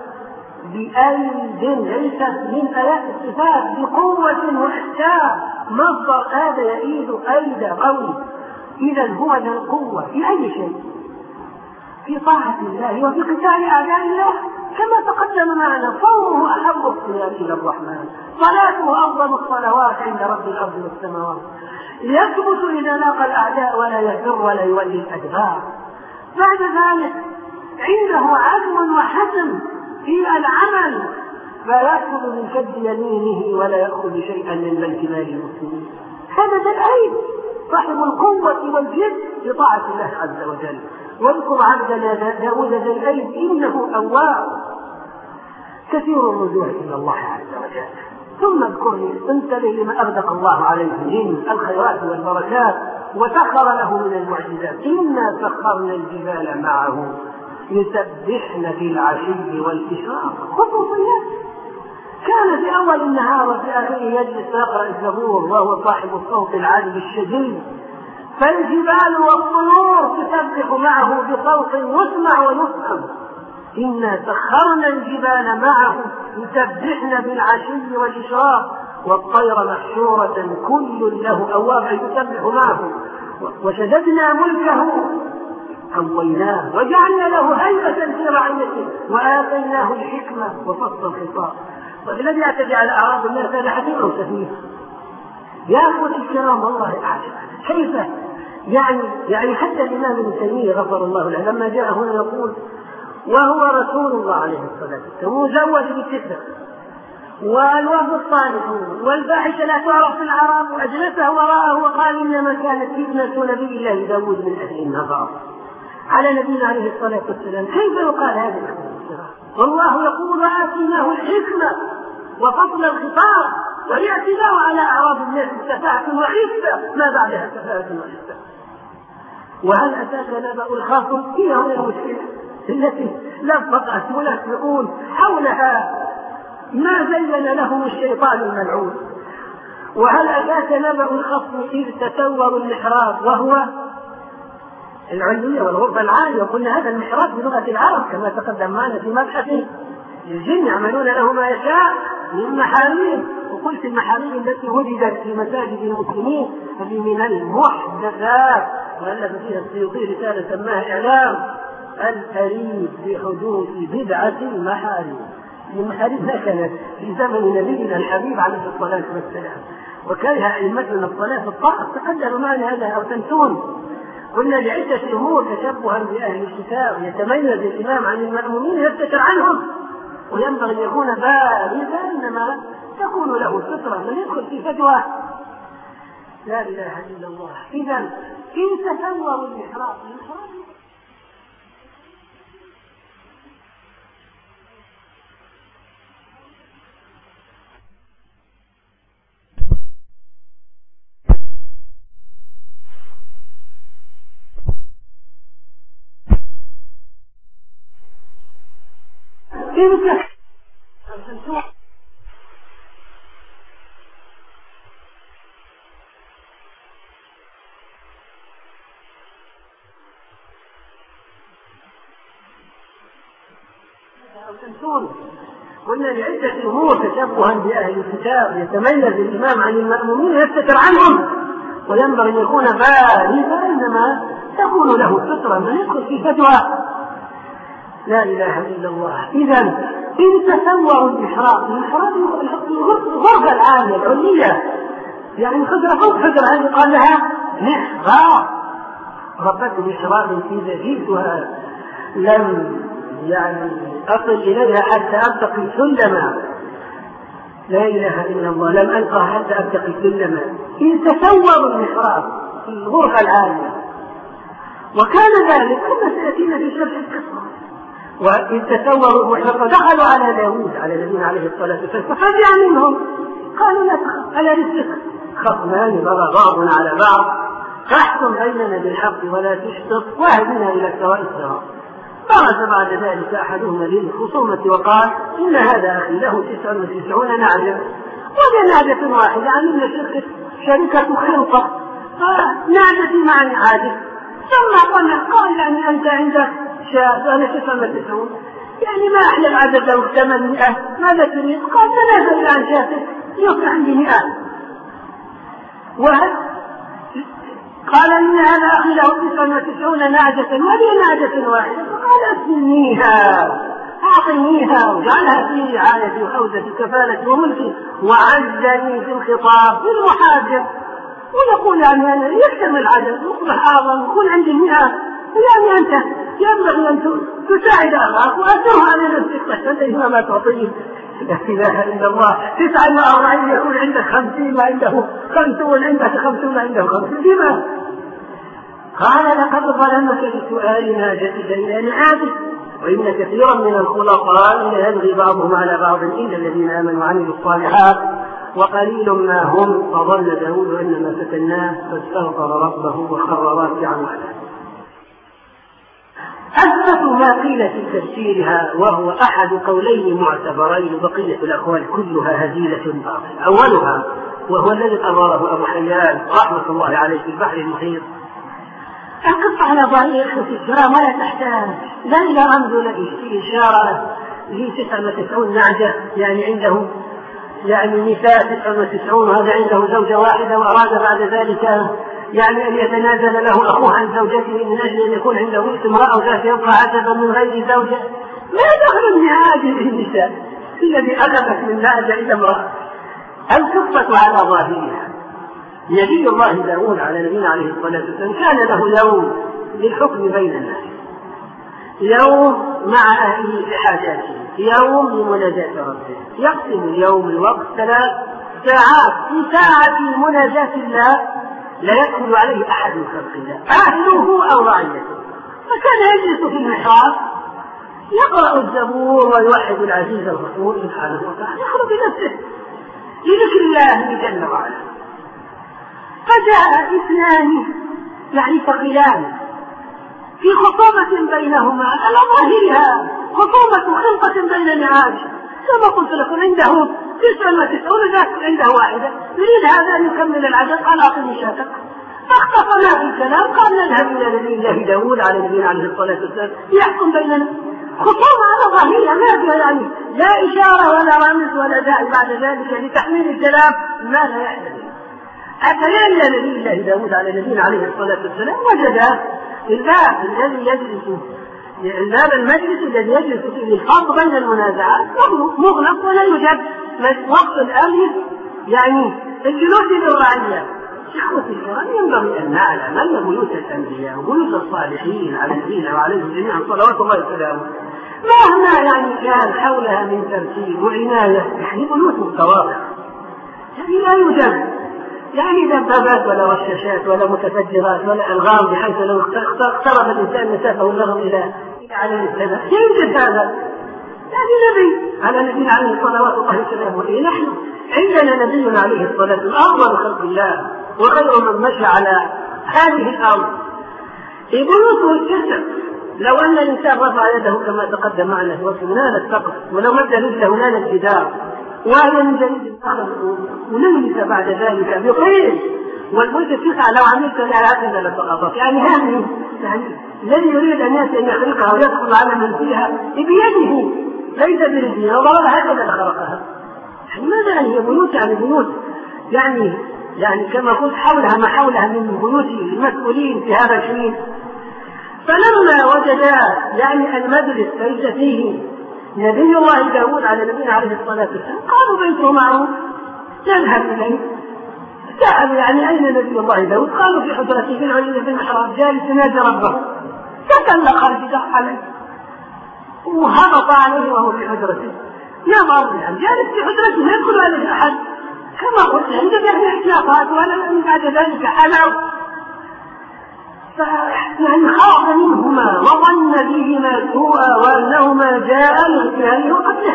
بأيد، ليست من آيات الصفات بقوة وإحكام. مصدر هذا يريد أيدا قوي. إذا هو ذا القوة في أي شيء، في طاعة الله وفي قتال أعداء الله. كما تقدم معنا صومه أحب الصيام إلى الرحمن، صلاته أفضل الصلوات عند رب الأرض والسماوات، يثبت إذا لاقى الأعداء ولا يفر ولا يولي الأدبار. بعد ذلك عنده عزم وحزم في العمل، فيأخذ من كد يمينه ولا يأخذ شيئا من بيت مال المسلمين. هذا ذا العيب صاحب القوة والجد بطاعة الله عز وجل. واذكر عبدنا داود ذا الأيد إنه أواب كثير الرجوع إلى الله عز وجل. ثم اذكرني، انتبه لما أغدق الله عليه من الخيرات والبركات وسخر له من المعجزات. إنا سخرنا الجبال معه يسبحن بالعشي والإشراق. خصوصيات. كان في أول النهار وفي آخره يجلس يقرأ الزبور وهو صاحب الصوت العالي الشديد، فالجبال والطيور تسبح معه بصوت يسمع ويفهم. إنا سخرنا الجبال معه يسبحن بالعشي والإشراق، والطير محشورة كل له أواب يسبح معه. وشددنا ملكه قويناه وجعلنا له هيبة في رعيته وآتيناه الحكمة وفصل الخطاب. والذي يعتدي على أعراض الناس هذا حكيم أو سفيه؟ يا أخوتي الكرام والله أعجب كيف يعني حتى الإمام ابن تيمية غفر الله له لما جاء هنا يقول وهو رسول الله عليه الصلاة والسلام مزوج بالتسع والوفد الصالحون والفاحشة لا تعرف في العرب، وأجلسه وراءه وقال إنما كانت فتنة نبي الله داود من أهل النظر على نبينا عليه الصلاة والسلام. كيف يقال هذا؟ والله يقول وآتيناه الحكمة وفصل الخطاب والاعتداء على أعراض الناس سفاهة وخفة ما بعدها سفاهة وخفة. وهل أتاك نبأ الخاصم؟ هي هنا المشكلة التي لفقت ملفقون حولها ما زين لهم الشيطان الملعون. وهل أتاك نبأ الخصم إذ تسوروا المحراب وهو العلية والغرفة العالية، وقلنا هذا المحراب بلغة العرب كما تقدم معنا في مبحث الجن يعملون له ما يشاء من محاريب. وقلت المحاريب التي وجدت في مساجد المسلمين هذه من المحدثات، وألف فيها السيوطي رسالة سماها إعلام القريب بحدوث بدعة المحاريب. المحاريب نشأت في زمن نبينا الحبيب عليه الصلاة والسلام، وكره أئمتنا الصلاة في الطاعة تقدم معنا هذا أو تنسون. قلنا لعدة أمور تشبها بأهل الكتاب يتميز الإمام عن المأمومين يفتكر عنهم، وينبغي أن يكون بارزا إنما تكون له الفطرة من يدخل في فتوى لا إله إلا الله. إذا إن تسوروا الإحرام قلنا لعدة أمور تشبها بأهل الكتاب يتميز الإمام عن المأمومين يفتكر عنهم، وينبغي أن يكون بارزا إنما تكون له الفطرة من يدخل في فتوى لا إله إلا الله. إذا إن تسوروا الإحرام الغرفة العالية العلية يعني خضرة فوق خضرة هذه قال لها محراب، ربة محراب في زجيتها لم يعني أصل إليها حتى أبتقي سلما، لا إله إلا الله، لم ألقى حتى أبتقي سلما. إن تسوروا المحراب في الغرفة العالية، وكان ذلك كما سيأتينا في شرح القصة. وإن تسوروا المحراب دخلوا على داود على نبينا عليه الصلاة والسلام ففزع منهم قالوا لا تخف على رزقك، خصمان بغى بعضنا على بعض فاحكم بيننا بالحق ولا تشطط واهدنا إلى سواء الصراط. خرج بعد ذلك أحدهما للخصومة وقال إن هذا أخي له 99 نعجة وهي نعجة واحدة، عملنا شركة خلطة نعجتي مع نعاجة، ثم قال يعني أنت عندك شاة أنا 99 يعني ما أحلى العدد لو 800 ماذا تريد؟ قال تنازل عن شاتك يصبح عندي 100. قال إن هذا أخي له 99 نعجة وهي نعجة واحدة، فقال أسلميها أعطنيها واجعلها في رعايتي وحوزة كفالتي وملكي وعزني في الخطاب للمحاجة، ونقول يعني أنا يحتمل العدد يصبح أعظم يكون عندي 100 يعني أنت ينبغي أن تساعد أخاك وأسره على نفسك فاستنتهي ما تعطيه. لا إله إلا الله 49 يقول عندك 50 ما عنده 50 عندك 50 ما عنده 50 لما؟ قال لقد ظلمك بسؤال ناجتك إلى نعاجك وإن كثيرا من الخلطاء يلغي بعضهم على بعض إلا الذين آمنوا وعملوا الصالحات وقليل ما هم. فظن داود أنما فتناه فاستغفر ربه وخر راكعا وأناب. أثبت ما قيل في تفسيرها وهو أحد قولين معتبرين، بقية الأقوال كلها هزيلة باطلة. أولها وهو الذي قرره أبو حيان رحمة الله عليه في البحر المحيط، القصة على ظاهر في الكرام ولا تحتاج لا إلى رمز ولا إشارة لي 99 نعجة يعني عنده يعني نساء 99 وهذا عنده زوجة واحدة وأراد بعد ذلك يعني أن يتنازل له أخوه عن زوجته من أجل أن يكون عنده امرأة وذات يبقى عجبا من غير زوجة. ما دخل من هذه النساء الذي أخذت من نعجة إلى امرأة. القصة على ظاهرها نبي الله داود على نبينا عليه الصلاة والسلام كان له يوم للحكم بين الناس، يوم مع أهله في حاجاته، يوم لمناجاة ربه، يقسم اليوم الوقت 3 ساعات، في ساعة مناجاة الله لا يدخل عليه أحد من خلق الله أهله أو رعيته، فكان يجلس في المحراب يقرأ الزبور ويوحد العزيز الغفور سبحانه وتعالى، يخرج بنفسه لذكر الله جل وعلا. فجاء 2 يعني ثقلان في خصومة بينهما على ظاهرها خصومة خلقة بين نعاج، كما قلت لكم عنده 99 ذاك عنده واحدة، يريد هذا أن يكمل العدد قال أعطني شاتك، فاختصمنا في الكلام قال نذهب إلى نبي الله داود على نبينا عليه الصلاة والسلام يحكم بيننا. خصومة على ظاهرها ما فيها يعني لا إشارة ولا رمز ولا داعي بعد ذلك لتحميل الكلام ما لا يحتمل. أتى إلى نبي الله داود على نبينا عليه الصلاة والسلام وجد الباب الذي يجلس الباب المجلس الذي يجلس فيه الفرد بين المنازعات مغلق ولا يوجد وقت الأمر يعني الجلوس للرعية إخوتي الكرام ينبغي أن نعلم أن بيوت الأنبياء وبيوت الصالحين على نبينا وعليهم جميعا صلوات الله وسلامه مهما يعني كان حولها من ترتيب وعناية يعني بيوت متواضعة يعني لا يوجد يعني دبابات ولا رشاشات ولا متفجرات ولا ألغام بحيث لو اقترب الإنسان مسافه اللغم إلى على السماء يوجد هذا يعني نبي على نبينا عليه صلوات الله وسلامه. نحن عندنا نبينا عليه الصلاة والسلام أفضل خلق الله وخير من مشى على هذه الأرض بيوته الجسد. لو أن الإنسان رفع يده كما تقدم معنا في وصف نال السقف ولو مد رجله نال الجدار وهي من جديد الأرض ونملك بعد ذلك بطير والملك التسعة لو عملت لها هكذا لسقطت. يعني هذه يعني الذي يريد أن يأتي أن يخلقها ويدخل على من فيها بيده ليس برجله وضرب هكذا لخلقها. يعني ماذا هي بيوت يعني بيوت يعني كما قلت حولها ما حولها من بيوت المسؤولين في هذا الحين. فلما وجد يعني المجلس ليس فيه نبي الله داود على نبينا عليه الصلاة والسلام قالوا بيته معه نذهب إليه. سأل يعني أين نبي الله داود؟ قالوا في حجرته في العلية في المحراب جالس ينادي ربه تسلق الجدار عليه وهبط عليه وهو في حجرته نظر يعني جالس في حجرته لا يدخل عليه أحد كما قلت عنده يعني احتياطات ولا من بعد ذلك حلو يعني خاف منهما وظن بهما سوءا وأنهما جاء للكهل وقتله.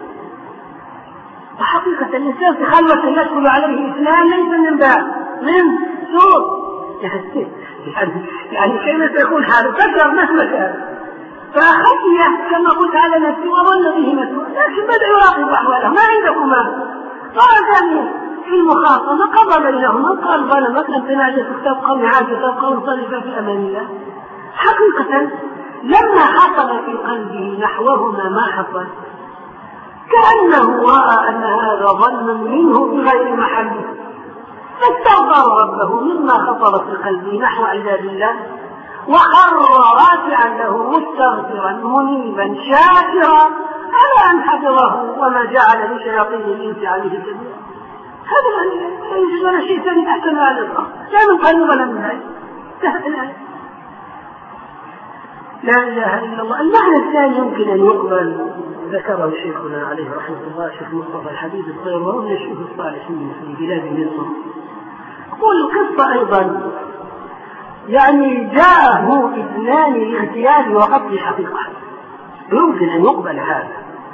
وحقيقة الإنسان في خلوة يدخل عليه اثنان ليس من باب من سوء يعني كيف تكون حاله تكره مهما كان. فخشي كما قلت على نفسي وظن بهما سوءا لكن بدأ يراقب أحواله ما عندكما قال في المخاصمة قضى بينهما قال ظلمت أن تناجت تبقى معاجة تبقى منصرفة في أمان الله. حقيقة لما حصل في قلبه نحوهما ما حصل كأنه رأى أن هذا ظن منه بغير محله فاستغفر ربه مما خطر في قلبه نحو عباد الله وخر راكعا له مستغفرا منيبا شاكرا على أن حفظه وما جعل لشياطين الإنس عليه سبيلا. هذا لا يوجد ولا شيء ثاني أحسن على الأرض لا من قلب ولا من عين. لا إله إلا الله. المعنى الثاني يمكن أن يقبل ذكره شيخنا عليه رحمه الله شيخ مصطفى الحبيب الطير وهو من الشيوخ الصالحين في بلاد مصر. يقول القصة أيضا يعني جاءه اثنان لاغتيال وقتل الحقيقة يمكن أن يقبل هذا.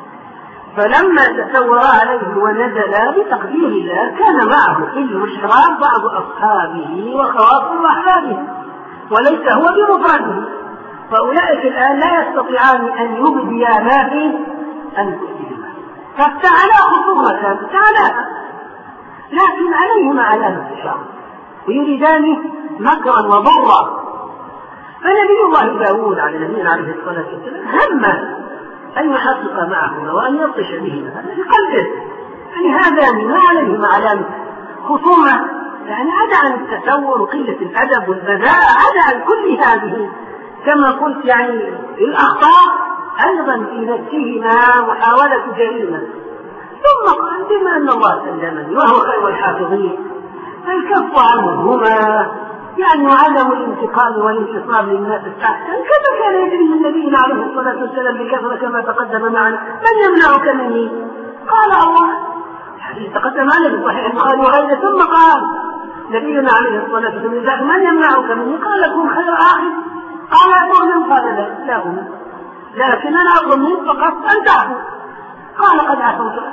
فلما تسورا عليه ونزل بتقدير الله كان معه في المشراب بعض أصحابه وخواص وأحبابه وليس هو بمفرده. فأولئك الآن لا يستطيعان أن يبديا ما في أنفسهما فافتعلا خصومة تعالى لكن عليهما علامة الشر ويريدان مكرا وضرا. فنبي الله داود على نبينا عليه الصلاة والسلام هم أن يحقق معهما وأن يبطش بهما في قلبه يعني هذان ما عليهما علامة خصومة يعني عدا عن التسور وقلة الأدب والبذاء عدا عن كل هذه كما قلت يعني الأخطاء أيضا في نفسهما محاولة جريمة. ثم قال بما أن الله سلمني وهو خير الحافظين فالكف عنهما يعني وعدم الانتقام والانتصاب للناس الأحسن كما كان يجري من نبينا عليه الصلاة والسلام بكثرة كما تقدم معنا. من يمنعك مني؟ قال الله حديث تقدم معنا في صحيح البخاري وغيره. ثم قال نبينا عليه الصلاة والسلام من يمنعك مني؟ قال كن خير آخر. قال أقول قال لا أقول لكن أنا أقول منك فقط أن تعفو. قال قد عفوت لك.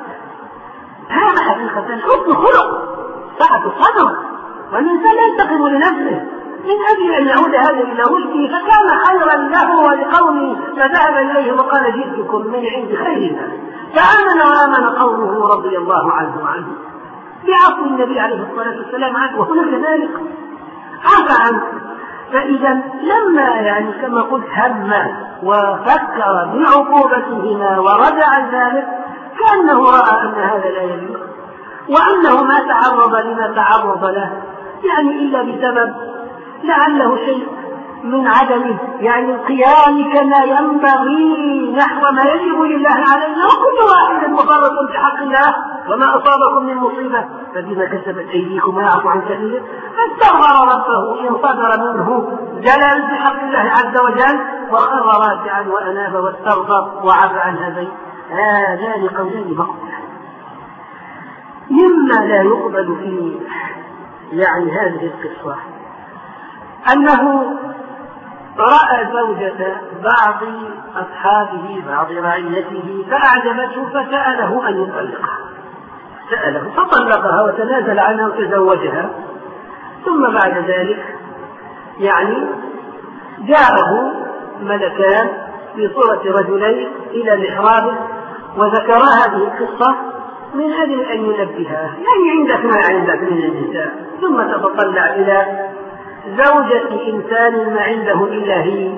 هذا حقيقة حسن خلق سعة الصدر والإنسان ينتقم لنفسه من أجل أن يعود هذا إلى وجهه فكان خيرا له ولقومه فذهب إليه وقال جئتكم من عند خير الناس فآمن وآمن قومه رضي الله عنه وعنه بعفو النبي عليه الصلاة والسلام عنه وهناك ذلك عفى عنه. فإذا لما يعني كما قلت هم وفكر بعقوبتهما ورجع عن ذلك كأنه رأى أن هذا لا يليق وأنه ما تعرض لما تعرض له يعني إلا بسبب لعله شيء من عدمه يعني القيام كما ينبغي نحو ما يجب لله علينا وكل واحد مفرط في حق الله وما أصابكم من مصيبة فبما كسبت أيديكم ويعفو عن كثير، فاستغفر ربه إن صدر منه جلل بحق الله عز وجل وخر راكعا وأناب واستغفر وعفى عن هذان قولان مقبولان. مما لا يقبل في هذه القصة أنه رأى زوجة بعض أصحابه بعض رعيته فأعجبته فسأله أن يطلقها، سأله فطلقها وتنازل عنها وتزوجها. ثم بعد ذلك جاءه ملكان في صورة رجلين إلى محرابه وذكرا هذه القصة من أجل أن ينبهها، عندك ما عندك من النساء. ثم تتطلع إلى زوجة إنسان ما عنده إلا هي،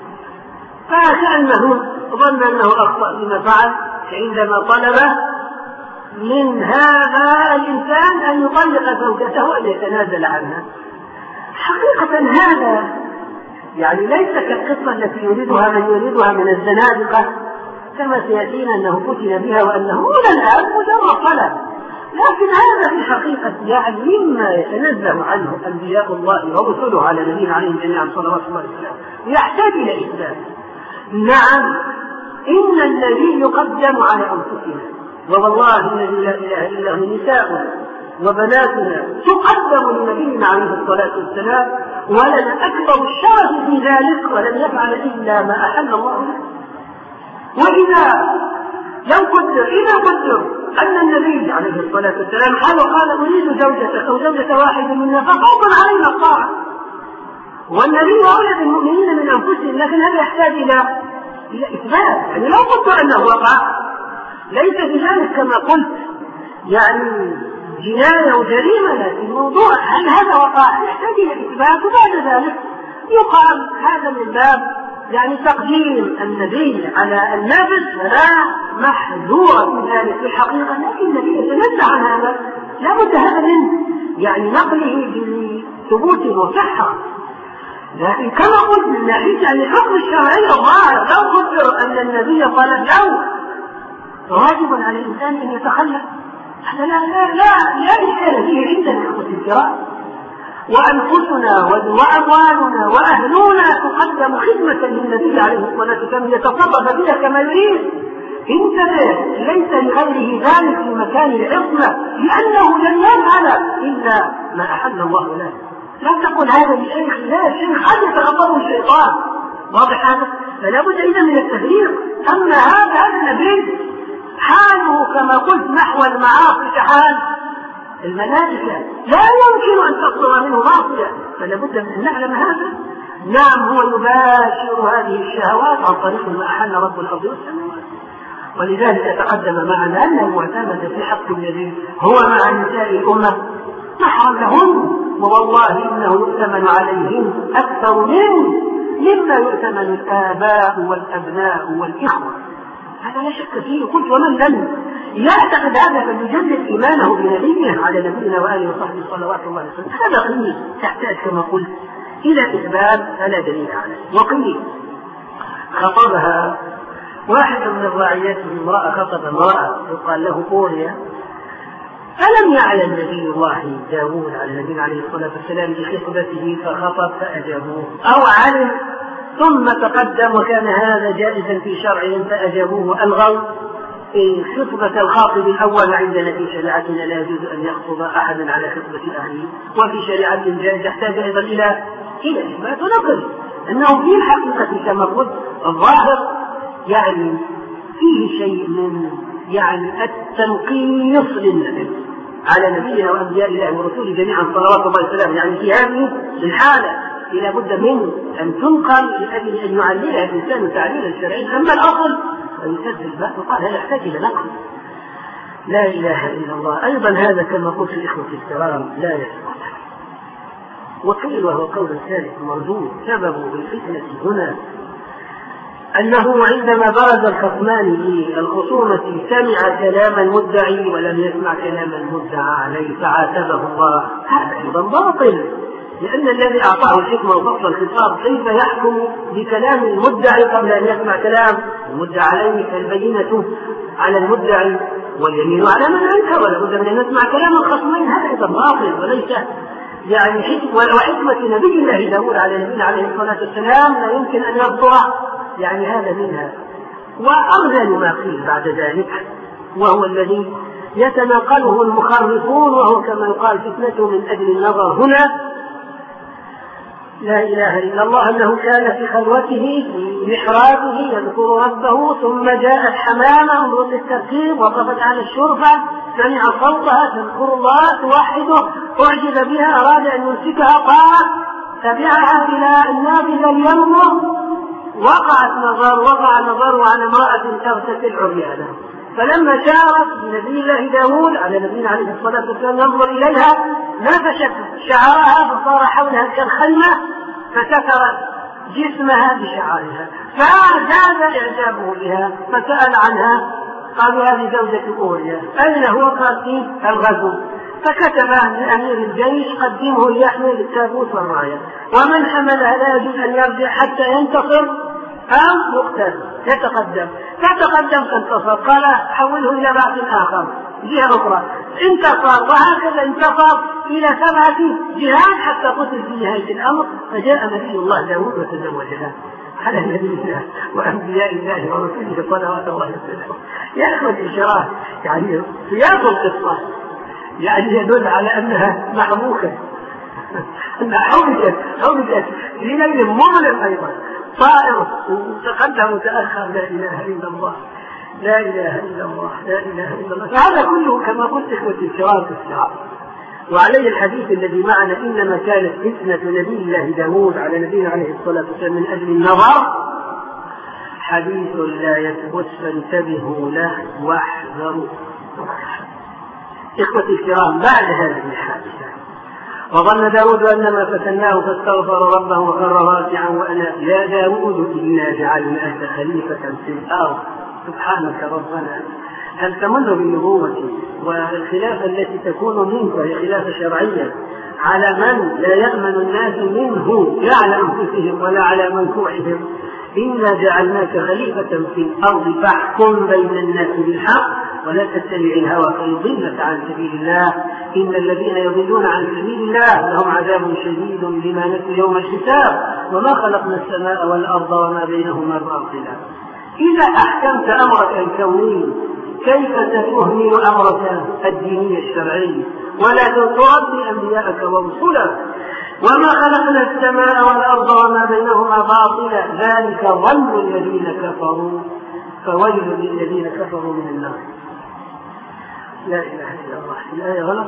فكأنه ظن أنه أخطأ بما فعل عندما طلب من هذا الإنسان أن يطلق زوجته وأن يتنازل عنها. حقيقة هذا ليس كالقصة التي يريدها من يريدها من الزنادقة كما سيأتينا أنه فتن بها وأنه إلى الآن مجرد طلب، لكن هذا في حقيقة مما يتنزه عنه أنبياء الله ورسله على نبينا عليهم جميعا صلوات الله وسلامه، يحتاج إلى إثبات. نعم، إن الذي يقدم على أنفسنا، ووالله الذي لا إله إلا هو نساؤنا وبناتنا تقدم لنبينا عليه الصلاة والسلام، ولنا أكبر الشرف في ذلك ولم يفعل إلا ما أحل الله له. وإذا إذا قدر أن النبي عليه الصلاة والسلام قال أريد زوجة أو زوجة واحد منا ففوق علينا الطاعة، والنبي أولى بالمؤمنين من أنفسهم، لكن هذا يحتاج إلى إثبات. لو قدر أنه وقع ليس بذلك كما قلت جناية وجريمة، لكن الموضوع هل هذا وقع يحتاج إلى إثبات، وبعد ذلك يقال هذا من باب تقديم النبي على النفس، فلا محذور في ذلك في الحقيقة، لكن النبي يتنزه عن هذا لا بد هذا من نقله بثبوت وصحة. لكن كما قلت من ناحية الحكم الشرعي الظاهر لو قدر أن النبي قال له واجب على الإنسان أن يتخلف، هذا لا إشكال فيه عندنا أخوة الكرام، وأنفسنا وأموالنا وأهلنا تقدم خدمة للنبي عليه الصلاة والسلام يتصرف بها كما يريد. انتبه، ليس لغيره ذلك في مكان العصمة، لأنه لن يفعل إلا ما أحل الله له. لا تقل هذا لشيخ، لا، الشيخ قد يتغضبه الشيطان، واضح هذا؟ فلا بد إذا من التفريق. أما هذا النبي حاله كما قلت نحو المعاصي كحال الملائكة، لا يمكن أن تصدر منه معصية، فلا بد من أن نعلم هذا. نعم، هو يباشر هذه الشهوات عن طريق ما أحل رب الأرض والسماوات، ولذلك تقدم معنا أن المعتمد في حق النبي هو مع نساء الأمة محرم لهم، ووالله إنه يؤتمن عليهم أكثر مما يؤتمن الآباء والأبناء والإخوة، هذا لا شك فيه. قلت ومن لم يعتقد هذا فليجدد إيمانه بنبيه على نبينا وآله وصحبه صلوات الله وسلامه. هذا قيل تحتاج كما قلت إلى إثبات فلا دليل عليه. وقيل خطبها واحد من الراعيات، امرأة خطب امرأة يقال له قوريا، ألم يعلم نبي الله داود على نبينا عليه الصلاة والسلام بخطبته فخطب فأجابوه، أو علم ثم تقدم وكان هذا جائزا في شرعهم فأجابوه وألغوا في خطبة الخاطب الأول. عندنا في شريعتنا لا يجوز أن يخطب أحدا على خطبة أهله، وفي شريعة جائز تحتاج أيضا إلى إثبات ونقل أنه في الحقيقة كما قلت الظاهر فيه شيء من التنقيص للنبي على نبينا وأنبياء الله ورسوله جميعا صلوات الله وسلامه. في هذه الحالة لا بد من أن تنقل لأجل أن يعللها الإنسان تعليلا شرعيا. أما الأصل فيسد الباب وقال هذا يحتاج إلى نقل. لا إله إلا الله. أيضا هذا كما قلت الإخوة الكرام لا يسقط. وقيل وهو قول ثالث مردود سببه بالفتنة هنا أنه عندما برز الخصمان للخصومة سمع كلام المدعي ولم يسمع كلام المدعى عليه فعاتبه الله. هذا أيضا باطل، لأن الذي أعطاه الحكمة وفصل الخطاب كيف يحكم بكلام المدعي قبل أن يسمع كلام المدعى عليه؟ فالبينة على المدعي واليمين على من أنكر، ولا بد من أن نسمع كلام الخصمين، هذا أيضا باطل وليس يعني وحكمة نبي الله داود عليه الصلاة والسلام لا يمكن أن يصدر يعني هذا منها. وأغزل ما قيل بعد ذلك وهو الذي يتناقله المخرفون، وهو كما يقال فتنته من أجل النظر هنا لا إله إلا الله، أنه كان في خلوته في محرابه يذكر ربه ثم جاءت حمامة انظر للترتيب وقفت على الشرفة سمع صوتها تذكر الله توحده أعجب بها أراد أن يمسكها قال تبعها إلى النافذة اليمنى وقع نظر على امرأة تغتسل عريانا، فلما شارت بنبي الله داود على نبينا عليه الصلاة والسلام ينظر إليها نفشت شعرها فصار حولها كالخيمة فسترت جسمها بشعرها، فزاد إعجابه بها فسأل عنها قالوا هذه زوجة أوريا أين هو؟ قال في الغزو، فكتب لأمير الجيش قدمه ليحمل التابوت والراية، ومن حملها لا يجوز أن يرجع حتى ينتصر أو يقتل يتقدم، فتقدم فانتصر قال حوله إلى بعث آخر جهة أخرى انتصر، وهكذا انتصر إلى 7 جهات حتى قتل في نهاية الأمر، فجاء نبي الله داود وتزوجها على نبي الله وأنبياء الله ورسوله صلوات الله وسلامه. يا أخوة الشراف يعني سياق القصة يعني يدل على أنها محبوكة أنها حولت في ليل مظلم أيضا طائر تقدم وتأخر لا إله إلا الله لا إله إلا الله لا إله إلا الله. فهذا كله كما قلت إخوتي الكرام في الشعر. وعليه الحديث الذي معنا إنما كانت فتنة نبي الله داود على نبينا عليه الصلاة والسلام من أجل النظر حديث لا يثبت فانتبهوا له واحذروا. إخوتي الكرام بعد هذه الحادثة وظن داود أنما فتناه فاستغفر ربه وخر راكعا وأناب يا داود إنا جعلناك خليفة في الأرض سبحانك ربنا هل تمن بالنبوة والخلافة التي تكون منك هي خلافة شرعية على من لا يأمن الناس منه لا على أنفسهم ولا على منفوعهم، إنا جعلناك خليفة في الأرض فاحكم بين الناس بالحق ولا تتبع الهوى فيضلك عن سبيل الله إن الذين يضلون عن سبيل الله لهم عذاب شديد بما نسوا يوم الحساب وما خلقنا السماء والأرض وما بينهما باطلا. إذا أحكمت أمرك الكوني كيف ستهمل أمرك الديني الشرعي ولا تربي أنبياءك ورسلك وما خلقنا السماء والأرض وما بينهما باطلا ذلك ظن الذين كفروا فويل للذين كفروا من النار. لا إله إلا الله. الآية غلط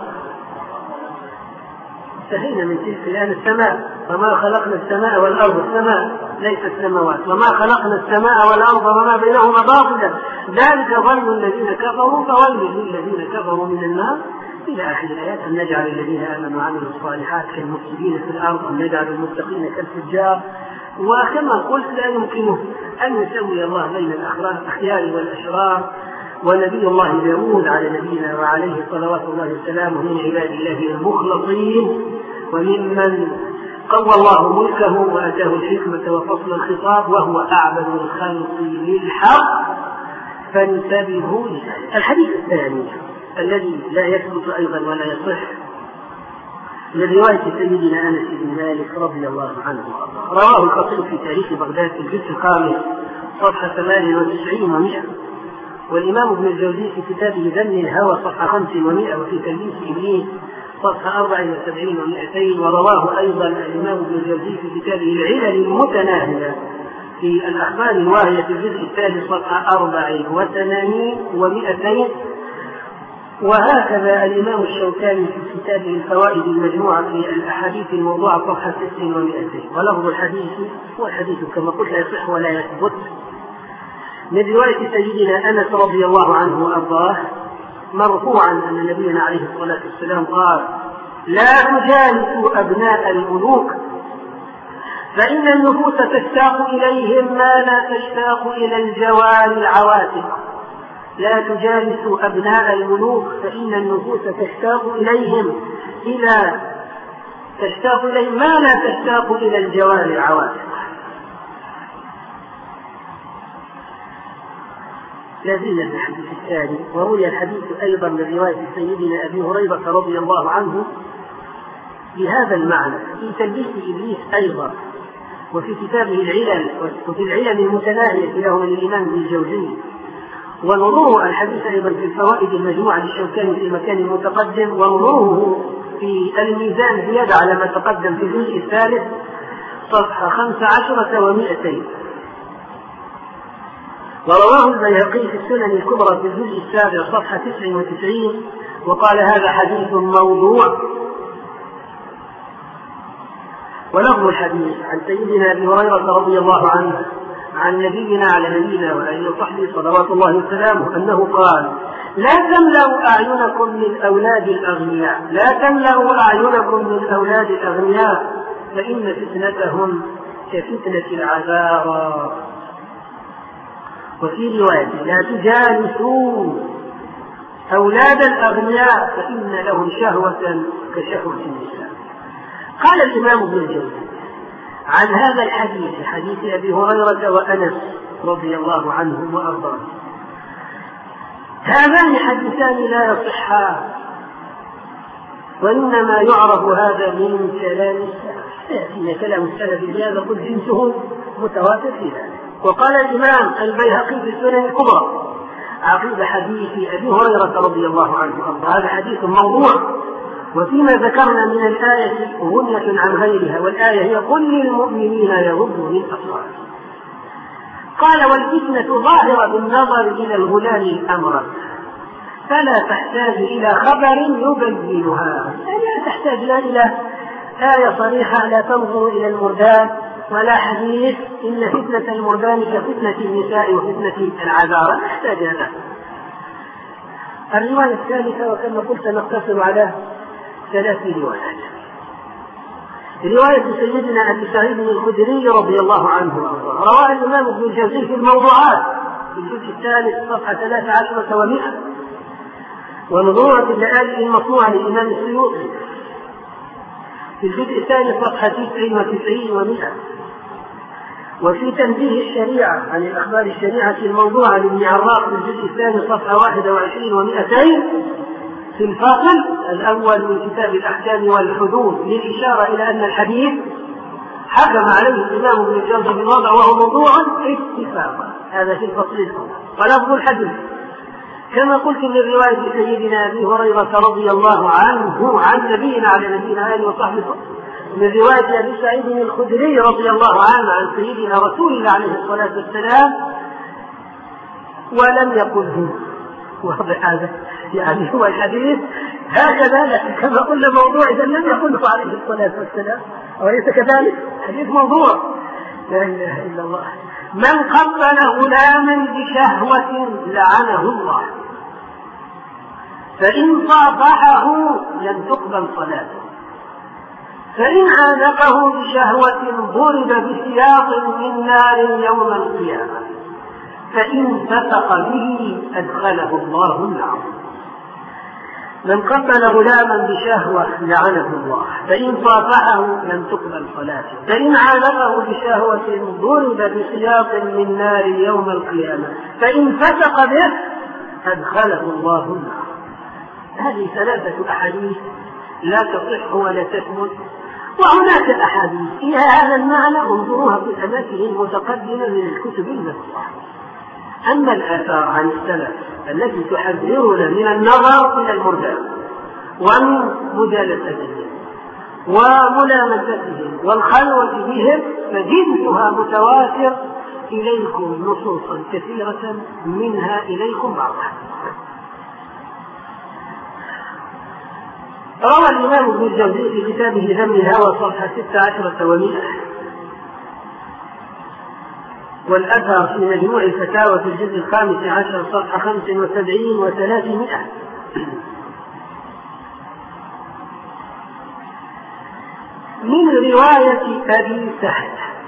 انتهينا من تلك الآن السماء وما خلقنا السماء والأرض السماء ليس السماوات وما خلقنا السماء والأرض وما بينهما باطلا ذلك ظن الذين كفروا فويل للذين كفروا من النار إلى آخر الآيات. أن نجعل الذين آمنوا وعملوا الصالحات كالمفسدين في الأرض أن نجعل المتقين كالفجار. وكما قلت لا يمكنه أن يسوي الله بين الأخيار والأشرار. ونبي الله داود على نبينا وعليه صلوات الله وسلامه من عباد الله المخلصين وممن قوى الله ملكه وأتاه الحكمة وفصل الخطاب وهو أعبد الخلق للحق فانتبهوا. الحديث الثاني الذي لا يثبت أيضا ولا يصح من رواية سيدنا أنس بن مالك رضي الله عنه رواه الخطيب في تاريخ بغداد في الجزء الخامس صفحة 98 و100 والإمام ابن الجوزي في كتابه ذم الهوى صفحة 500 وفي تلبيس إبليس صفحة 74 و200 ورواه أيضا الإمام ابن الجوزي في كتابه العلل المتناهية في الأخبار الواهية في الجزء الثالث صفحة 84 و200 وهكذا الإمام الشوكاني في كتابه الفوائد المجموعة في الأحاديث الموضوعة صفحة 60 و200 ولفظ الحديث هو الحديث كما قلت لا يصح ولا يثبت من رواية سيدنا أنس رضي الله عنه وأرضاه مرفوعا أن نبينا عليه الصلاة والسلام قال لا تجالسوا أبناء الملوك فإن النفوس تشتاق إليهم ما لا تشتاق إلى الجوار العواتق. لا تجالسوا أبناء الملوك فإن النفوس تشتاق إليهم ما لا تشتاق إلى الجوار العواتق. لازلنا في الحديث الثاني. وروي الحديث أيضا من رواية سيدنا أبي هريرة رضي الله عنه بهذا المعنى في تلبيس إبليس أيضا، وفي كتابه العلل وفي العلل المتناهية له من الإمام ابن الجوزي. ونظره الحديث أيضا في الفوائد المجموعة للشوكاني في مكان متقدم، ونظره في الميزان زيادة على ما تقدم في الجزء الثالث صفحة 15 و200. ورواه البيهقي في السنن الكبرى في الجزء السابع صفحة 99 وقال هذا حديث موضوع. ولفظ الحديث عن سيدنا أبي هريرة رضي الله عنه عن نبينا على نبينا وآله وصحبه صلوات الله وسلامه أنه قال: لا تملأوا أعينكم من أولاد الأغنياء، لا تملأوا أعينكم من أولاد الأغنياء فإن فتنتهم كفتنة العذارى. وفي رواية: لا تجالسوا أولاد الأغنياء فإن لهم شهوة كشهوة النساء. قال الإمام ابن الجوزي عن هذا الحديث، حديث أبي هريرة وأنس رضي الله عنهم وأرضاهم: هذان حديثان لا يصحان، وإنما يعرف هذا من كلام السلف. يأتينا كلام السلف بهذا قل جنسه متواتر في ذلك. وقال الإمام البيهقي في السنن الكبرى عقيب حديث أبي هريرة رضي الله عنه: هذا حديث موضوع، وفيما ذكرنا من الآية غنية عن غيرها، والآية هي: قل للمؤمنين يغضوا من أبصارهم. قال: والفتنة ظاهرة بالنظر إلى الغلام الأمرد، فلا تحتاج إلى خبر يبينها، يعني لا تحتاج لا إلى آية صريحة، لا تنظر إلى المردان، ولا حديث إن فتنة المردان كفتنة النساء وفتنة العذارى، لا تحتاج هذا. الرواية الثالثة، وكما قلت نقتصر على 3 روايات. رواية سيدنا أبي سعيد الخدري رضي الله عنه رواه الإمام ابن الجوزي في الموضوعات في الجزء الثالث صفحة 13 و100، ونظورة اللآلئ المصنوعة للإمام السيوطي في الجزء الثاني صفحة 99 و100، وفي تنبيه الشريعة عن الأخبار الشريعة الموضوعة لابن عراق في الجزء الثاني صفحة 21 و200 في الفصل الأول من كتاب الأحكام والحدود، للإشارة إلى أن الحديث حكم عليه الإمام ابن الجوزي بالوضع وهو موضوع اتفاقا. هذا في الفصل الأول. ولفظ الحديث كما قلت من رواية سيدنا أبي هريرة رضي الله عنه عن نبينا على نبينا آله وصحبه، من رواية أبي سعيد الخدري رضي الله عنه عن سيدنا رسول الله عليه الصلاة والسلام، ولم يقله. واضح هذا؟ يعني هو الحديث هكذا، لكن كما قلنا موضوع إذا لم يقله عليه الصلاة والسلام، وليس كذلك، حديث موضوع. لا إله إلا الله. من قبل غلاما بشهوة لعنه الله، فإن صافحه لم تقبل صلاته، فإن عانقه بشهوة ضرب بسياط من نار يوم القيامة، فإن فتق به أدخله الله النار. من قبل غلاما بشهوة لعنه الله، فإن صافحه لم تقبل صلاته، فإن عانقه بشهوة ضرب بسياط من نار يوم القيامة، فإن فتق به أدخله الله النار. هذه 3 أحاديث لا تصح ولا تثبت، وهناك الأحاديث فيها هذا المعنى، انظروها في الأماكن المتقدمة من الكتب المذكورة. أما الآثار عن السلف التي تحذرنا من النظر إلى المردان ومن مجالستهم وملامستهم والخلوة بهم فجنسها متواتر إليكم نصوصا كثيرة منها إليكم بعضها. روى الإمام ابن الجوزي في كتابه ذم الهوى صفحة 16 و100، والأثر في مجموع الفتاوى في الجزء 15 صفحة 75 و300. من رواية أبي سعد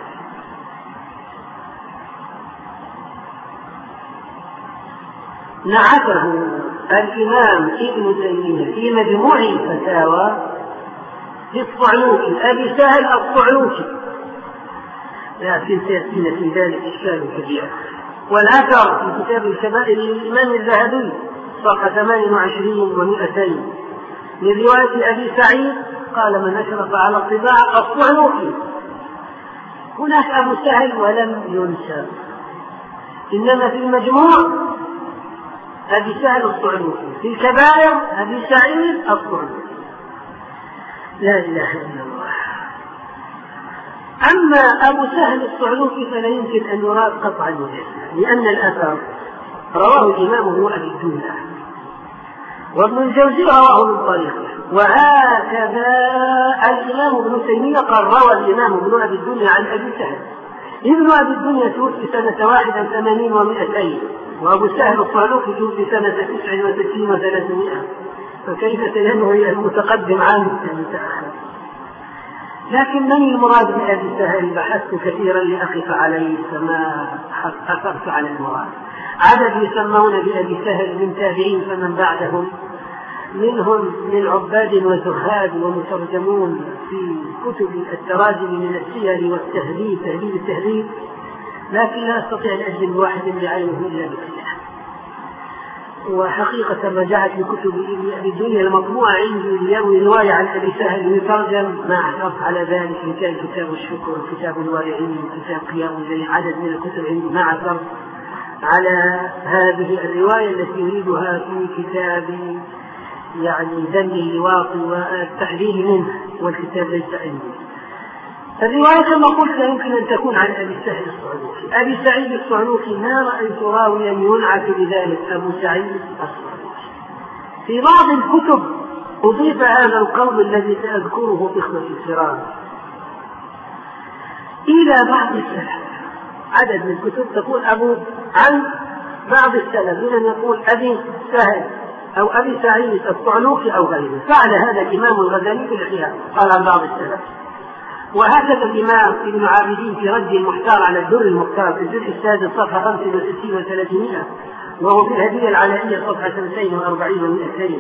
نعته الإمام ابن تيمية في مجموع الفتاوى في الصعلوكي، أبي سهل الصعلوكي، لكن سيأتينا في ذلك إشكال كبير. والأثر في كتاب الكبائر للإمام الذهبي صفحة 28 و200 من رواية أبي سعيد قال: من أشرف على الطباع الصعلوكي. هناك أبو سهل ولم ينسى، إنما في المجموع أبي سهل الصعلوكي، في الكبائر أبي سعيد الصعلوكي. لا إله إلا الله. أما أبو سهل الصعلوكي فلا يمكن أن يراد قطعا وجزما، لأن الأثر رواه الإمام ابن أبي الدنيا وابن الجوزي رواه من طريقه، وهكذا الإمام ابن تيمية قال روى الإمام ابن أبي الدنيا عن أبي سهل. ابن أبي الدنيا توفي سنة 81 و200، وأبو سهل الصعلوكي توفي سنة 69 و300، فكيف سينوي المتقدم عنه المتأخر؟ لكن من المراد بأبي سهل؟ بحثت كثيرا لأقف عليه فما أثرت على المراد. عدد يسمون بأبي سهل من تابعين فمن بعدهم، منهم من عباد وزهاد ومترجمون في كتب التراجم من السير والتهذيب، تهذيب التهذيب، لكن لا أستطيع أن أجد واحد بعينه إلا بكلام. وحقيقة رجعت لكتب أبي الدنيا المطبوعة عندي ليروي رواية عن أبي سهل يترجم، ما اعترف على ذلك، إن كان كتاب الشكر، كتاب الوارعين، كتاب قيام الليل، عدد من الكتب عندي ما اعترف على هذه الرواية التي يريدها في كتاب يعني ذم اللواط والتحذير منه، والكتاب ليس عندي. الرواية كما قلت يمكن أن تكون عن أبي سعيد الصعلوكي. أبي سعيد الصعلوكي ما رأيت راويا ينعت بذلك أبو سعيد الصعلوكي. في بعض الكتب أضيف هذا القول الذي سأذكره في إخوة الكرام إلى بعض السلف. عدد من الكتب تقول أبو عن بعض السلف، من يقول أبي سهل أو أبي سعيد الصعلوكي أو غيره. فعل هذا الإمام الغزالي في الإحياء، قال عن بعض السلف. وهكذا الإمام ابن عابدين في رد المختار على الدر المختار في الجزء السادس صفحة 65 و300، وهو في الهدية العلائية صفحة 240 و200.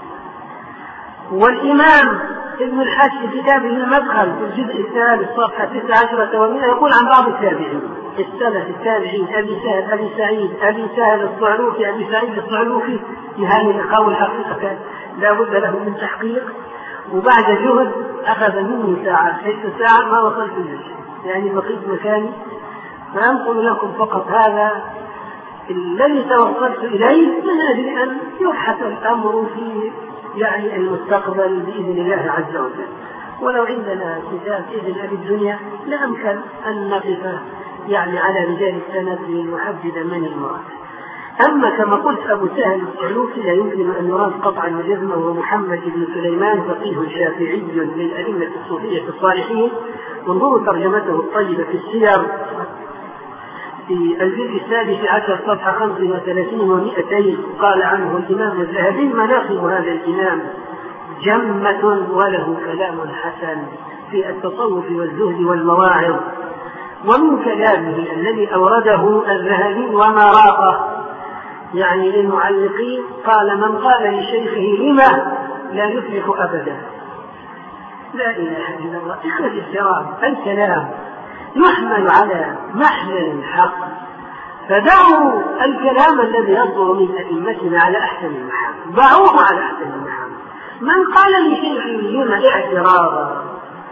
والإمام ابن الحاج في كتابه المدخل في الجزء الثالث صفحة 19 و100 يقول عن بعض التابعين السلف التابعين: أبي سهل، أبي سعيد، أبي سهل الصعلوكي، أبي سعيد الصعلوكي. في هذه القول حقيقة لا بد له من تحقيق، وبعد جهد أخذ مني ساعة 6 ساعات ما وصلت إليه، يعني بقيت مكاني. فأنقل لكم فقط هذا الذي توصلت إليه من أجل أن يبحث الأمر في يعني المستقبل بإذن الله عز وجل. ولو عندنا كتاب ابن أبي الدنيا لأمكن أن نقف يعني على رجال السند لنحدد من المراد. أما كما قلت أبو سهل الصعلوكي لا يمكن أن يراد قطعا وجزما، ومحمد بن سليمان فقيه شافعي من الأئمة الصوفية الصالحين، وانظروا ترجمته الطيبة في السير في الجزء السادس عشر صفحة 35 و200. قال عنه الإمام الذهبي: مناقب هذا الإمام جمة وله كلام حسن في التصوف والزهد والمواعظ. ومن كلامه الذي أورده الذهبي وما راقه يعني للمعلقين قال: من قال لشيخه لما لا يفلح أبدا. لا إله إلا الله. إخوة الكرام، الكلام يحمل على محمل الحق، فدعوا الكلام الذي يصدر من أئمتنا على أحسن المحامل، ضعوه على أحسن المحامل. من قال لشيخه لما اعتراضا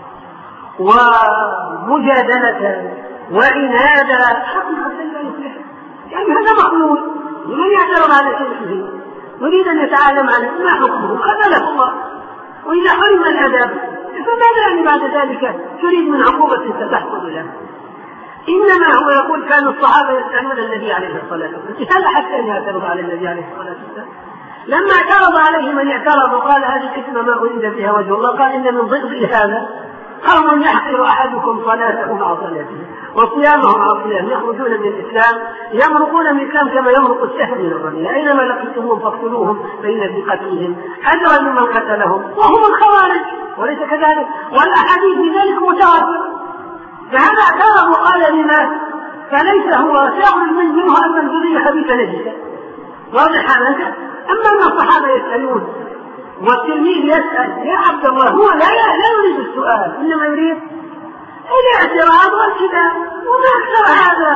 ومجادلة وعنادا حقيقة لا يفلح، يعني هذا مقبول. ومن يعترض على شيخه يريد أن يتعلم عنه ما حكمه أبله الله، وإذا حرم الأدب فماذا يعني بعد ذلك تريد من عقوبة ستحصل له؟ إنما هو يقول كان الصحابة يسألون النبي عليه الصلاة والسلام، هذا حتى أن يعترض على النبي عليه الصلاة والسلام. لما اعترض عليه من اعترض وقال هذه الكلمة ما أريد بها وجه الله، قال إن من ضد هذا قوم يحقر أحدكم صلاته مع صلاته وصيامه مع صيامه، يخرجون من الإسلام يمرقون من الإسلام كما يمرق السهم من الرمية، أينما لقيتموهم فاقتلوهم فإن في قتلهم أجرا لمن قتلهم وهم الخوارج، وليس كذلك؟ والأحاديث بذلك متواترة. فهذا اعترض وقال لما فليس هو شاغل منه أن الذرية خبيث نجسة، واضح هذا. أما أن الصحابة يسألون والتلميذ يسأل: يا عبد الله، هو لا يريد السؤال، إنما يريد الاعتراض والكلام، وما أكثر هذا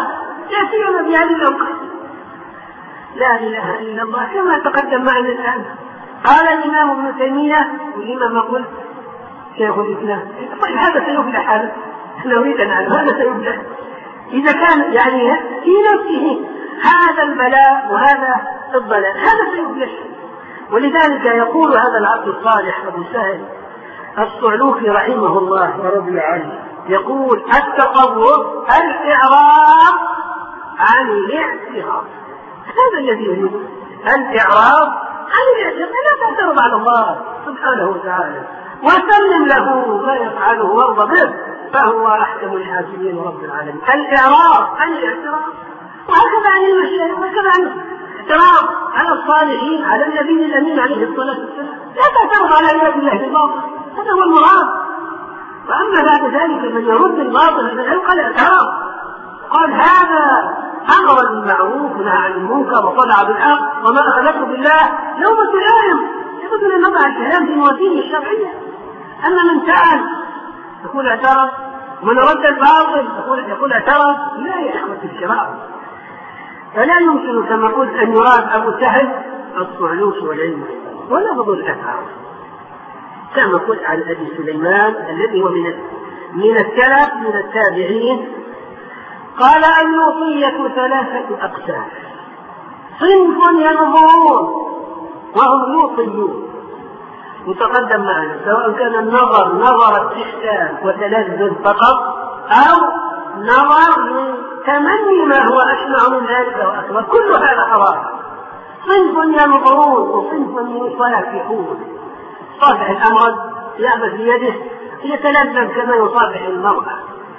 لا سيما في هذه الأوقات. لا إله إلا الله كما تقدم معنا الآن. قال الإمام ابن تيمية والإمام قلت شيخ الإسلام طيب هذا سيبلح، هذا نريد أن نعلم هذا سيبلح إذا كان يعني في نفسه هذا البلاء وهذا الضلال هذا سيبلح. ولذلك يقول هذا العبد الصالح أبو سهل الصعلوكي رحمه الله ورضي عنه يقول التصوف الإعراض عن الاعتراض. هذا الذي يريد الإعراض عن الاعتراض، لا تعترض على الله سبحانه وتعالى وسلم له ما يفعله وارض به فهو أحكم الحاكمين رب العالمين. الإعراض عن الاعتراض، وهكذا عن المشايخ، وهكذا عن الاعتراض على الصالحين، على النبي الأمين عليه الصلاة والسلام. لا تعترض على عباد الله بالباطل، هذا هو المراد. وأما بعد ذلك من يرد الباطل هذا يلقى الاعتراض، قال هذا أمر بالمعروف ونهى عن المنكر وطلع بالحق وما أخذته بالله لومة لائم، يجب أن نضع الكلام في موازين الشرعية. أما من سأل يقول اعترض، ومن رد الباطل يقول اعترض، لا يا إخوة الكرام. فلا يمكن كما قلت أن يراد أبو سهل الصعلوك والعلم ولفظ الأثار كما قلت عن أبي سليمان الذي هو من السلف من التابعين. قال اللوطية 3 أقسام: صنف ينظرون وهم لوطيون، متقدم معنا، سواء كان النظر نظر استحسان وتلذذ فقط أو نظر من تمني ما هو أشنع من ذلك وأكبر، كل هذا حرام. صنف ينظرون وصنف يصافحون، صافح الأمرد يعبث بيده يتلذذ كما يصافح المرأة.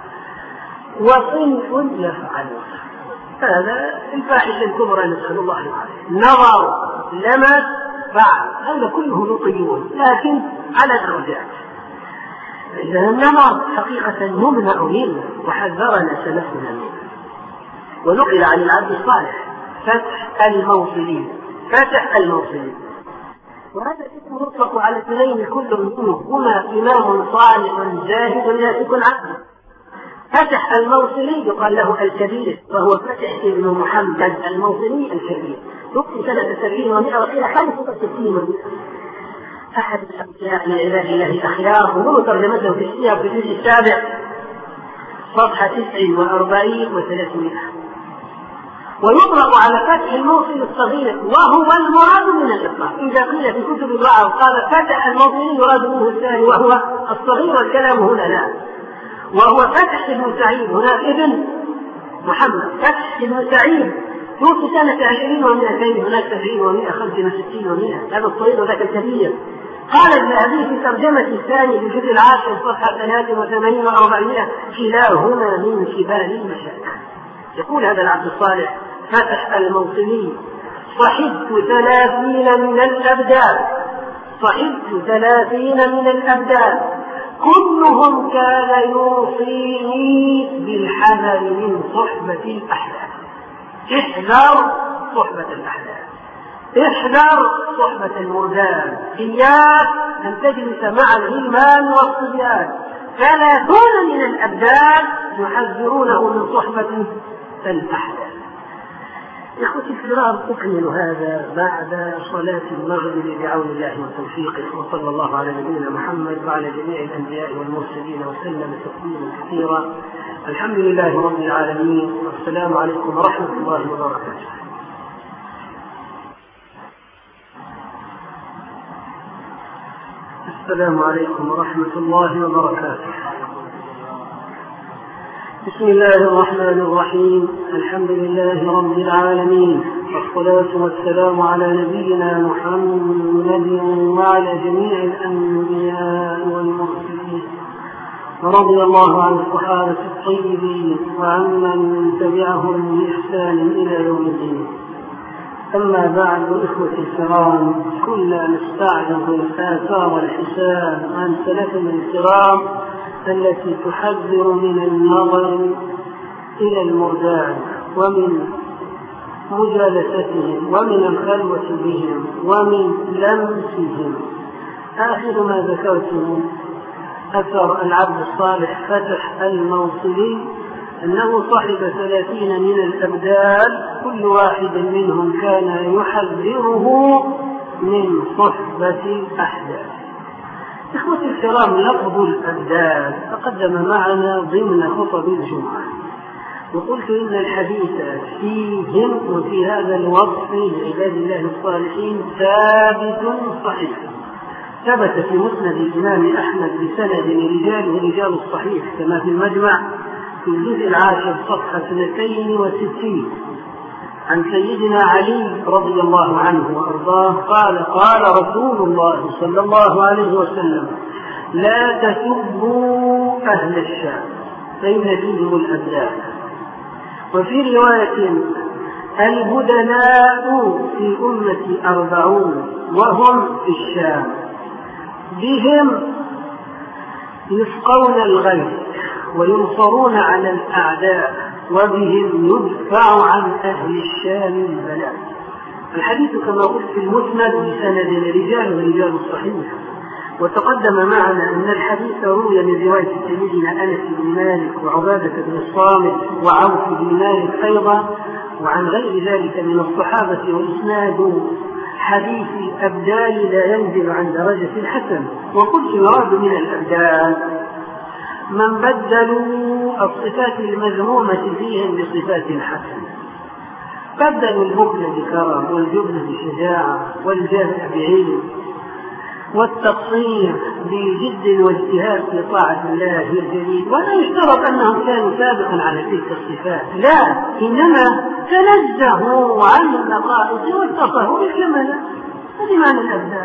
وصنف يفعلون، هذا الفاحشة الكبرى نسأل الله العافية، نظر لمس فعل، هذا كله لطيون لكن على درجات. إذا النظر حقيقة يمنع منه وحذرنا سلفنا منه. ونقل عن العبد الصالح فتح الموصلين، فتح الموصلين، وهذا اسم يطلق على اثنين كل منهما إمام صالح زاهد لا يكن عبد. فتح الموصلي يقال له الكبير، وهو فتح ابن محمد الموصلي الكبير، توفي سنة 70 و100 وقيل 65. أحد الأنبياء من عباد الله الأخيار، وهو ترجمته في السياق في الجزء 7 صفحة 49 و300. ويطلق على فتح الموصل الصغير وهو المراد من الإطلاق. إذا قيل في كتب الوعظ قال فتح الموصلي يراد منه الثاني وهو الصغير، والكلام هنا لا، وهو فتح ابن سعيد، هناك ابن محمد فتح ابن سعيد توفي سنة 20 و200، هناك 70 و165 و100، هذا الصغير وذاك الكبير. قال الذهبي في ترجمة الثاني في الجزء 10 صفحة 83 و400 كلاهما من كبار المشايخ. يقول هذا العبد الصالح فتح الموصلي: صحبت 30 من الأبدال، صحبت 30 من الأبدال كلهم كان يوصيني بالحذر من صحبة الأحلام. احذر صحبة الأحلام، احذر صحبة المردان، إياك أن تجلس مع الغلمان والصبيان. 30 من الأبدال يحذرونه من صحبة الأحلام. يا أخوتي الكرام، أكمل هذا بعد صلاة المغرب بعون الله وتوفيقه، وصلى الله على نبينا محمد وعلى جميع الأنبياء والمرسلين وسلم تسليما كثيرا. الحمد لله رب العالمين، والسلام عليكم ورحمة الله وبركاته. السلام عليكم ورحمة الله وبركاته. بسم الله الرحمن الرحيم، الحمد لله رب العالمين، والصلاة والسلام على نبينا محمد وعلى جميع الأنبياء والمرسلين، ورضي الله عن الصحابة الطيبين وعمن تبعهم بإحسان إلى يوم الدين. أما بعد، إخوتي الكرام، كنا نستعرض آثار الحساب عن سلفنا الكرام التي تحذر من النظر إلى المردان ومن مجالستهم ومن الخلوة بهم ومن لمسهم. آخر ما ذكرته أثر العبد الصالح فتح الموصلي أنه صحب 30 من الأبدال كل واحد منهم كان يحذره من صحبة الأحداث. إخوتي الكرام، لفظ الأبدال تقدم معنا ضمن خطب الجمعة، وقلت إن الحديث فيهم وفي هذا الوصف لعباد الله الصالحين ثابت صحيح. ثبت في مسند الإمام أحمد بسند رجاله رجال الصحيح كما في المجمع في الجزء 10 صفحة 62 عن سيدنا علي رضي الله عنه وأرضاه قال: قال رسول الله صلى الله عليه وسلم: لا تسبوا أهل الشام فإن فيهم الأبدال. وفي رواية: البدلاء في أمتي 40 وهم في الشام، بهم يسقون الغيث وينصرون على الأعداء وبهم يدفع عن أهل الشام البلاء. الحديث كما قلت في المسند بسند رجال ورجال الصحيح. وتقدم معنا أن الحديث روي من رواية سيدنا أنس بن مالك وعبادة بن الصامت وعوف بن مالك أيضا وعن غير ذلك من الصحابة، وإسناد حديث الأبدال لا ينزل عن درجة الحسن. وقلت يراد من الأبدال من بدلوا الصفات المذمومة فيهم بصفات حسنة، بدلوا البخل بكرم والجبن بشجاعة والجهل بعلم والتقصير بجد واجتهاد في طاعة الله الجليل. ولا يشترط أنهم كانوا سابقا على تلك الصفات، لا، إنما تنزهوا عن النقائص واتصفوا بالكمال. هذه معنى الأبدال.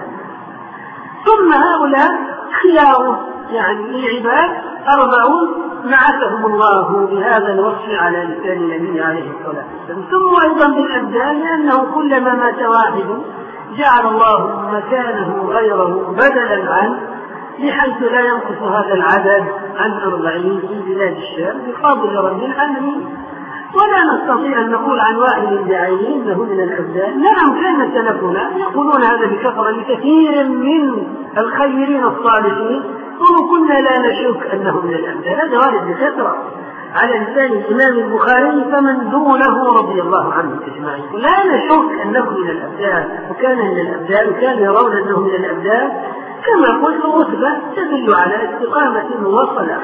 ثم هؤلاء خيار يعني العباد 40 بعثهم الله بهذا الوصف على لسان النبي عليه الصلاة والسلام. ثم أيضا بالأبدال لأنه كلما مات واحد جعل الله مكانه غيره بدلا عنه، بحيث لا ينقص هذا العدد عن 40 في بلاد الشام بفضل رب العالمين. ولا نستطيع أن نقول عن واحد بعينه إنه من الأبدال. نعم، كان سلفنا يقولون هذا بكثرة لكثير من الخيرين الصالحين، وكنا لا نشك أنه من الأبدال. هذا وارد بكثرة على لسان الإمام البخاري فمن دونه رضي الله عنه أجمعين. لا نشك أنه من الأبدال، وكان من الأبدال، وكان يرون أنه من الأبدال كما قلت رتبة تدل على استقامة وصلاح.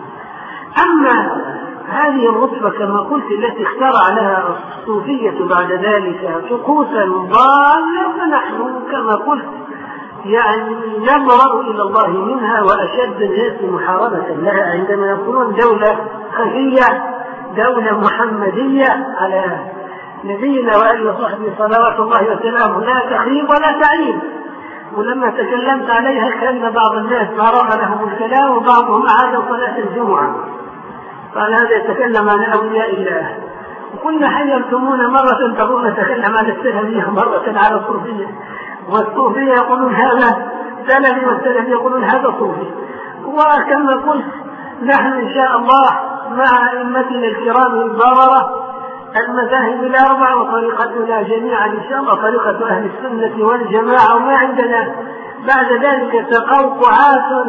أما هذه الرتبة كما قلت التي اخترع لها الصوفية بعد ذلك طقوسا ضالة، فنحن كما قلت يعني نبرأ إلى الله منها، وأشد الناس محاربة لها عندما يكونون دولة خفية، دولة محمدية على نبينا وآله وصحبه صلوات الله وسلامه، لا تخريب ولا تعيب. ولما تكلمت عليها كان بعض الناس فرغ لهم الكلام، وبعضهم أعاد صلاة الجمعة قال هذا يتكلم عن أولياء الله. وكنا حيرتمونا مرة تقول نتكلم عن السلفية، مرة على الصوفية، والصوفية يقولون هذا سلفي والسلفي يقولون هذا صوفي. وكما قلت نحن إن شاء الله مع أئمتنا الكرام البررة المذاهب الأربعة وطريقتنا جميعا إن شاء الله طريقة أهل السنة والجماعة، وما عندنا بعد ذلك تقوقعات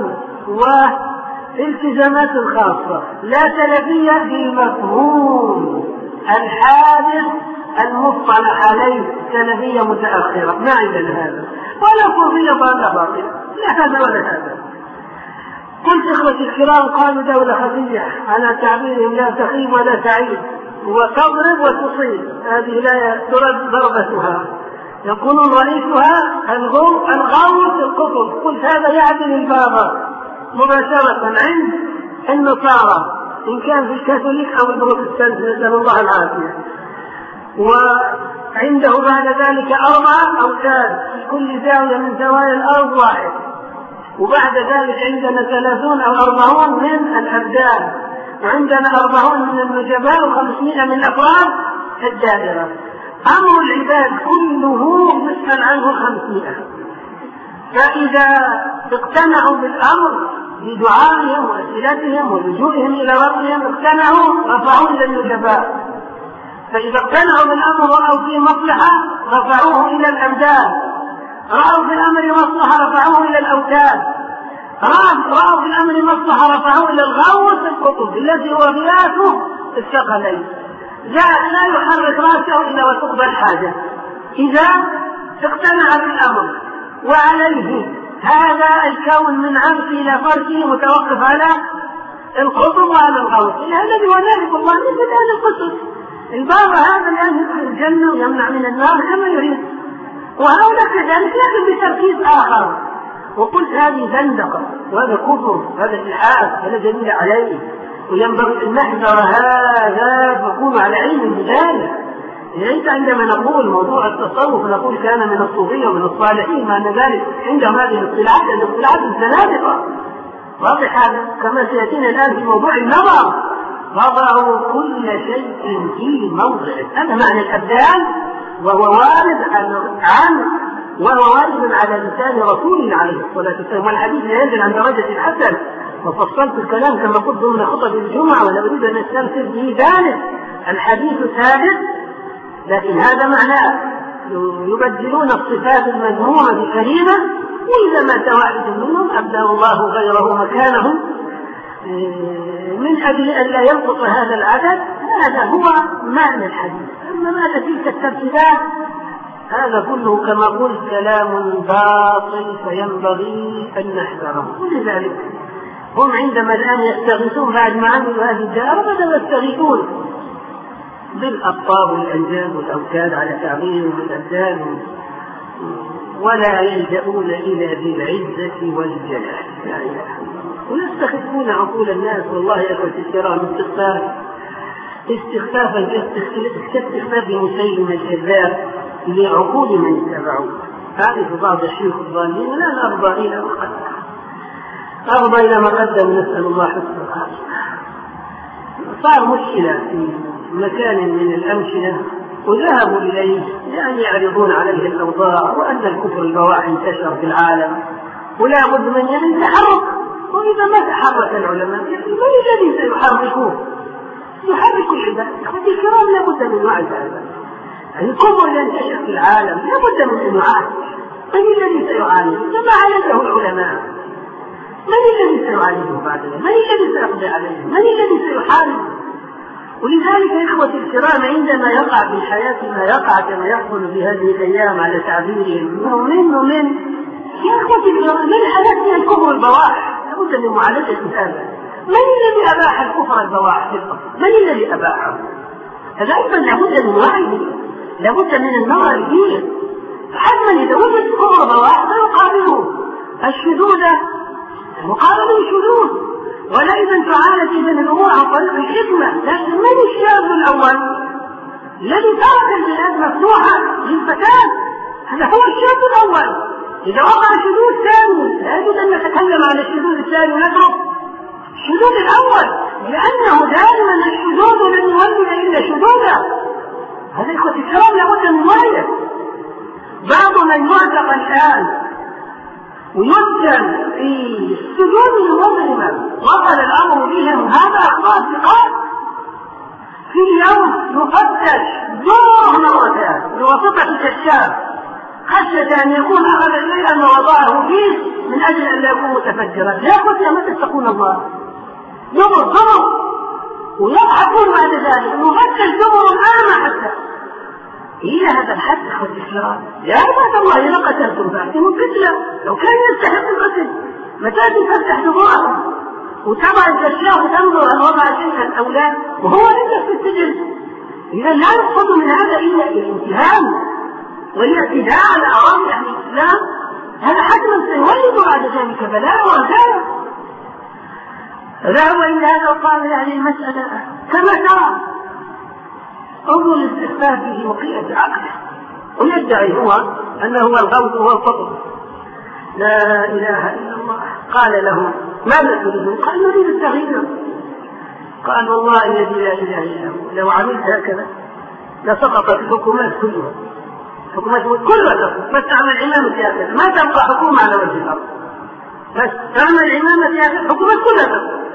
والتزامات خاصة، لا سلفية بالمفهوم الحادث المصطلح عليه سلفية متأخرة، ما عندنا هذا، ولا صوفية ضالة باطلة، لا هذا ولا هذا. قلت إخوتي الكرام قالوا دولة خفية على تعبيرهم لا تخيب ولا تعيب، وتضرب وتصيب، هذه لا ترد ضربتها، يقولون رئيسها الغوث القطب. قلت هذا يعدل البابا مباشرة عند النصارى إن كان في الكاثوليك أو البروتستانت، نسأل الله العافية. وعنده بعد ذلك 4 أوتاد في كل زاوية من زوايا الأرض واحد، وبعد ذلك عندنا 30 أو 40 من الأبدان، وعندنا 40 من النجباء و500 من أفراد الدائرة. أمر العباد كله يسأل عنه 500، فإذا اقتنعوا بالأمر بدعائهم وأسئلتهم ولجوئهم إلى ربهم اقتنعوا رفعوا إلى النجباء، فإذا اقتنعوا بالأمر رأوا فيه مصلحة رفعوه إلى الأبدان، رأوا في الأمر مصلحة رفعوه إلى الأوتاد، رأوا في الأمر مصلحة رفعوه إلى الغوث القطب الذي هو غياثه الثقلين لا يحرك راسه إلا وتقضى الحاجة إذا اقتنع بالأمر. وعليه هذا الكون من عرشه إلى فرشه متوقف على الخطب وعلى الغوث. الذي وذلك الله مثل هذا القصص. البابا هذا الآن يدخل الجنة ويمنع من النار كما يريد، وهؤلاء كذلك لكن بتركيز آخر. وقلت هذه زندقة وهذا كفر وهذا إلحاد ولا دليل عليه، وينبغي أن نحذر هذا ونكون على علم بذلك. ليس عندما نقول موضوع التصوف نقول كان من الصوفية ومن الصالحين، مع أن ذلك عندهم هذه الاصطلاحات الزنادقة. واضح هذا كما سيأتينا الآن في موضوع النظر، وضعوا كل شيء في موضعه. هذا معنى الأبدان، وهو وارد على لسان رسولنا عليه الصلاة والسلام. والحديث لا ينزل عن درجة الحسن، وفصلت الكلام كما قلت ضمن خطب الجمعة، ولا أريد أن أستمسك به ذلك. الحديث ثابت، لكن هذا معناه يبدلون الصفات المذمومة بكريمة، وإذا مات واحد منهم أبدل الله غيره مكانه من أجل أن لا ينقص هذا العدد. هذا هو معنى الحديث. أما معنى تلك الترتيبات هذا كله كما قلت كلام باطل، فينبغي أن نحذره. ولذلك هم عندما الآن يستغيثون بعد ما عملوا هذه الدائرة بدأوا يستغيثون بالأبطال والأنجاب والأوتاد على تعبير والأبدان، ولا يلجؤون إلى ذي العزة والجلال. لا إله إلا الله. ويستخفون عقول الناس. والله يا أخوة الكرام استخفافا كاستخفاف مسيلم الكذاب لعقول من اتبعوه. هذه بعض الشيوخ الظالمين لا نرضى إلى ما قدم نسأل الله حسن الخاتمة. صار مشكلة في مكان من الأمثلة وذهبوا إليه لأن يعرضون عليه الأوضاع وأن الكفر البواح انتشر في العالم ولا بد من يتحرك. وإذا ما تحرك العلماء من الذي سيحركوه؟ يحرك العباد. أخوتي الكرام لا بد من وعي هذا. الكفر ينتشر في العالم لا بد من أن يعالج. من الذي سيعالج؟ كما عالجه العلماء. من الذي سيعالجه بعد ذلك؟ من الذي سيقضي عليه؟ من الذي سيحارب؟ ولذلك يا إخوة الكرام عندما يقع في الحياة ما يقع كما يحصل في هذه الأيام على تعبيرهم من يا إخوة الكرام من حدث الكفر البواح لابد من معالجة هذا. من الذي أباح الكفر البواح في الأرض؟ من الذي أباحه؟ هذا أيضا لابد من وعي، لابد من النظر فيه. حتما إذا وجد كفر بواح فيقابله الشذوذ مقابل الشذوذ، ولا إذا تعالج إذن الأمور عن طريق الحكمة. لكن من الشاذ الأول الذي ترك البلاد مفتوحة للفتاة؟ هذا هو الشاذ الأول. إذا وقع شذوذ ثاني لا يجب أن نتكلم عن الشذوذ الثاني ونترك الشذوذ الأول، لأنه دائما الشذوذ لن يولد إلا شذوذا. هذا إخوة الكرام لابد من وعيه. بعض من يعتق الآن ويسجن في السجون المظلمة وصل الأمر بهم هذا أخبار ثقات. في اليوم يفتش زور مرتان بواسطة الكشاف خشية أن يكون أخذ شيئا ووضعه فيه من أجل أن لا يكون متفجرا. لا قلت يا متى تتقون الله. زمر ويضحكون بعد ذلك يفتش زمر الآن حتى إلى هذا الحد. أخذ الإسلام يا عباد الله إذا قتلتم فأتموا القتلة. لو كان يستحق القتل متى تفتح دموعهم وتبع الكشاف وتنظر هل وضع شيئا أو لا وهو لسه في السجن. إذا لا يقصد من هذا إلا الامتهان والاعتداء على أوامر أهل الإسلام. هذا حتما سيولد بعد ذلك بلاء وأذى. ذهب إلى هذا وقال لأهل المسألة كما ترى انظر لاستخفافه وقية عقله ويدعي هو أنه هو الغوث وهو الفضل. لا إله إلا الله. قال له ماذا تريدون؟ قال نريد التغيير. قال والله الذي لا إله إلا هو لو عملت هكذا لسقطت الحكومات كلها. الحكومات كلها تسقط. بس تعمل عمامة هكذا ما تبقى حكومة على وجه الأرض. بس تعمل عمامة هكذا الحكومات كلها تسقط.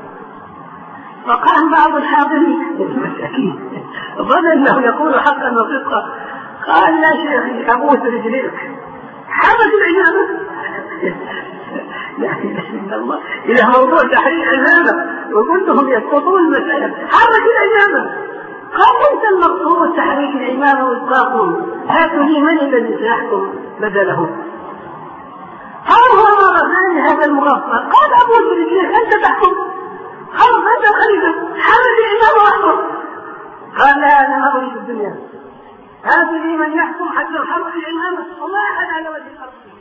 فقام بعض الحاضرين المساكين ظن انه يقول حقا وصدقا. قال لا شيخي ابوس رجليك حبس العمامة لا إله إلا الله. إلى موضوع تحريك العمامة وكلهم يسقطون المسألة، حرك العمامة. قال ليس المقصود تحريك العمامة وإسقاطهم، هاتوا لي من الذي سيحكم بدله. قال هو مرة ثانية هذا المغفر، قال أبو الشيخ أنت تحكم، خلص أنت الخليفة، حرك العمامة واحكم. قال لا أنا ما أريد الدنيا، هاتوا لي من يحكم حتى نحرك العمامة، وما أحد على وجه الأرض.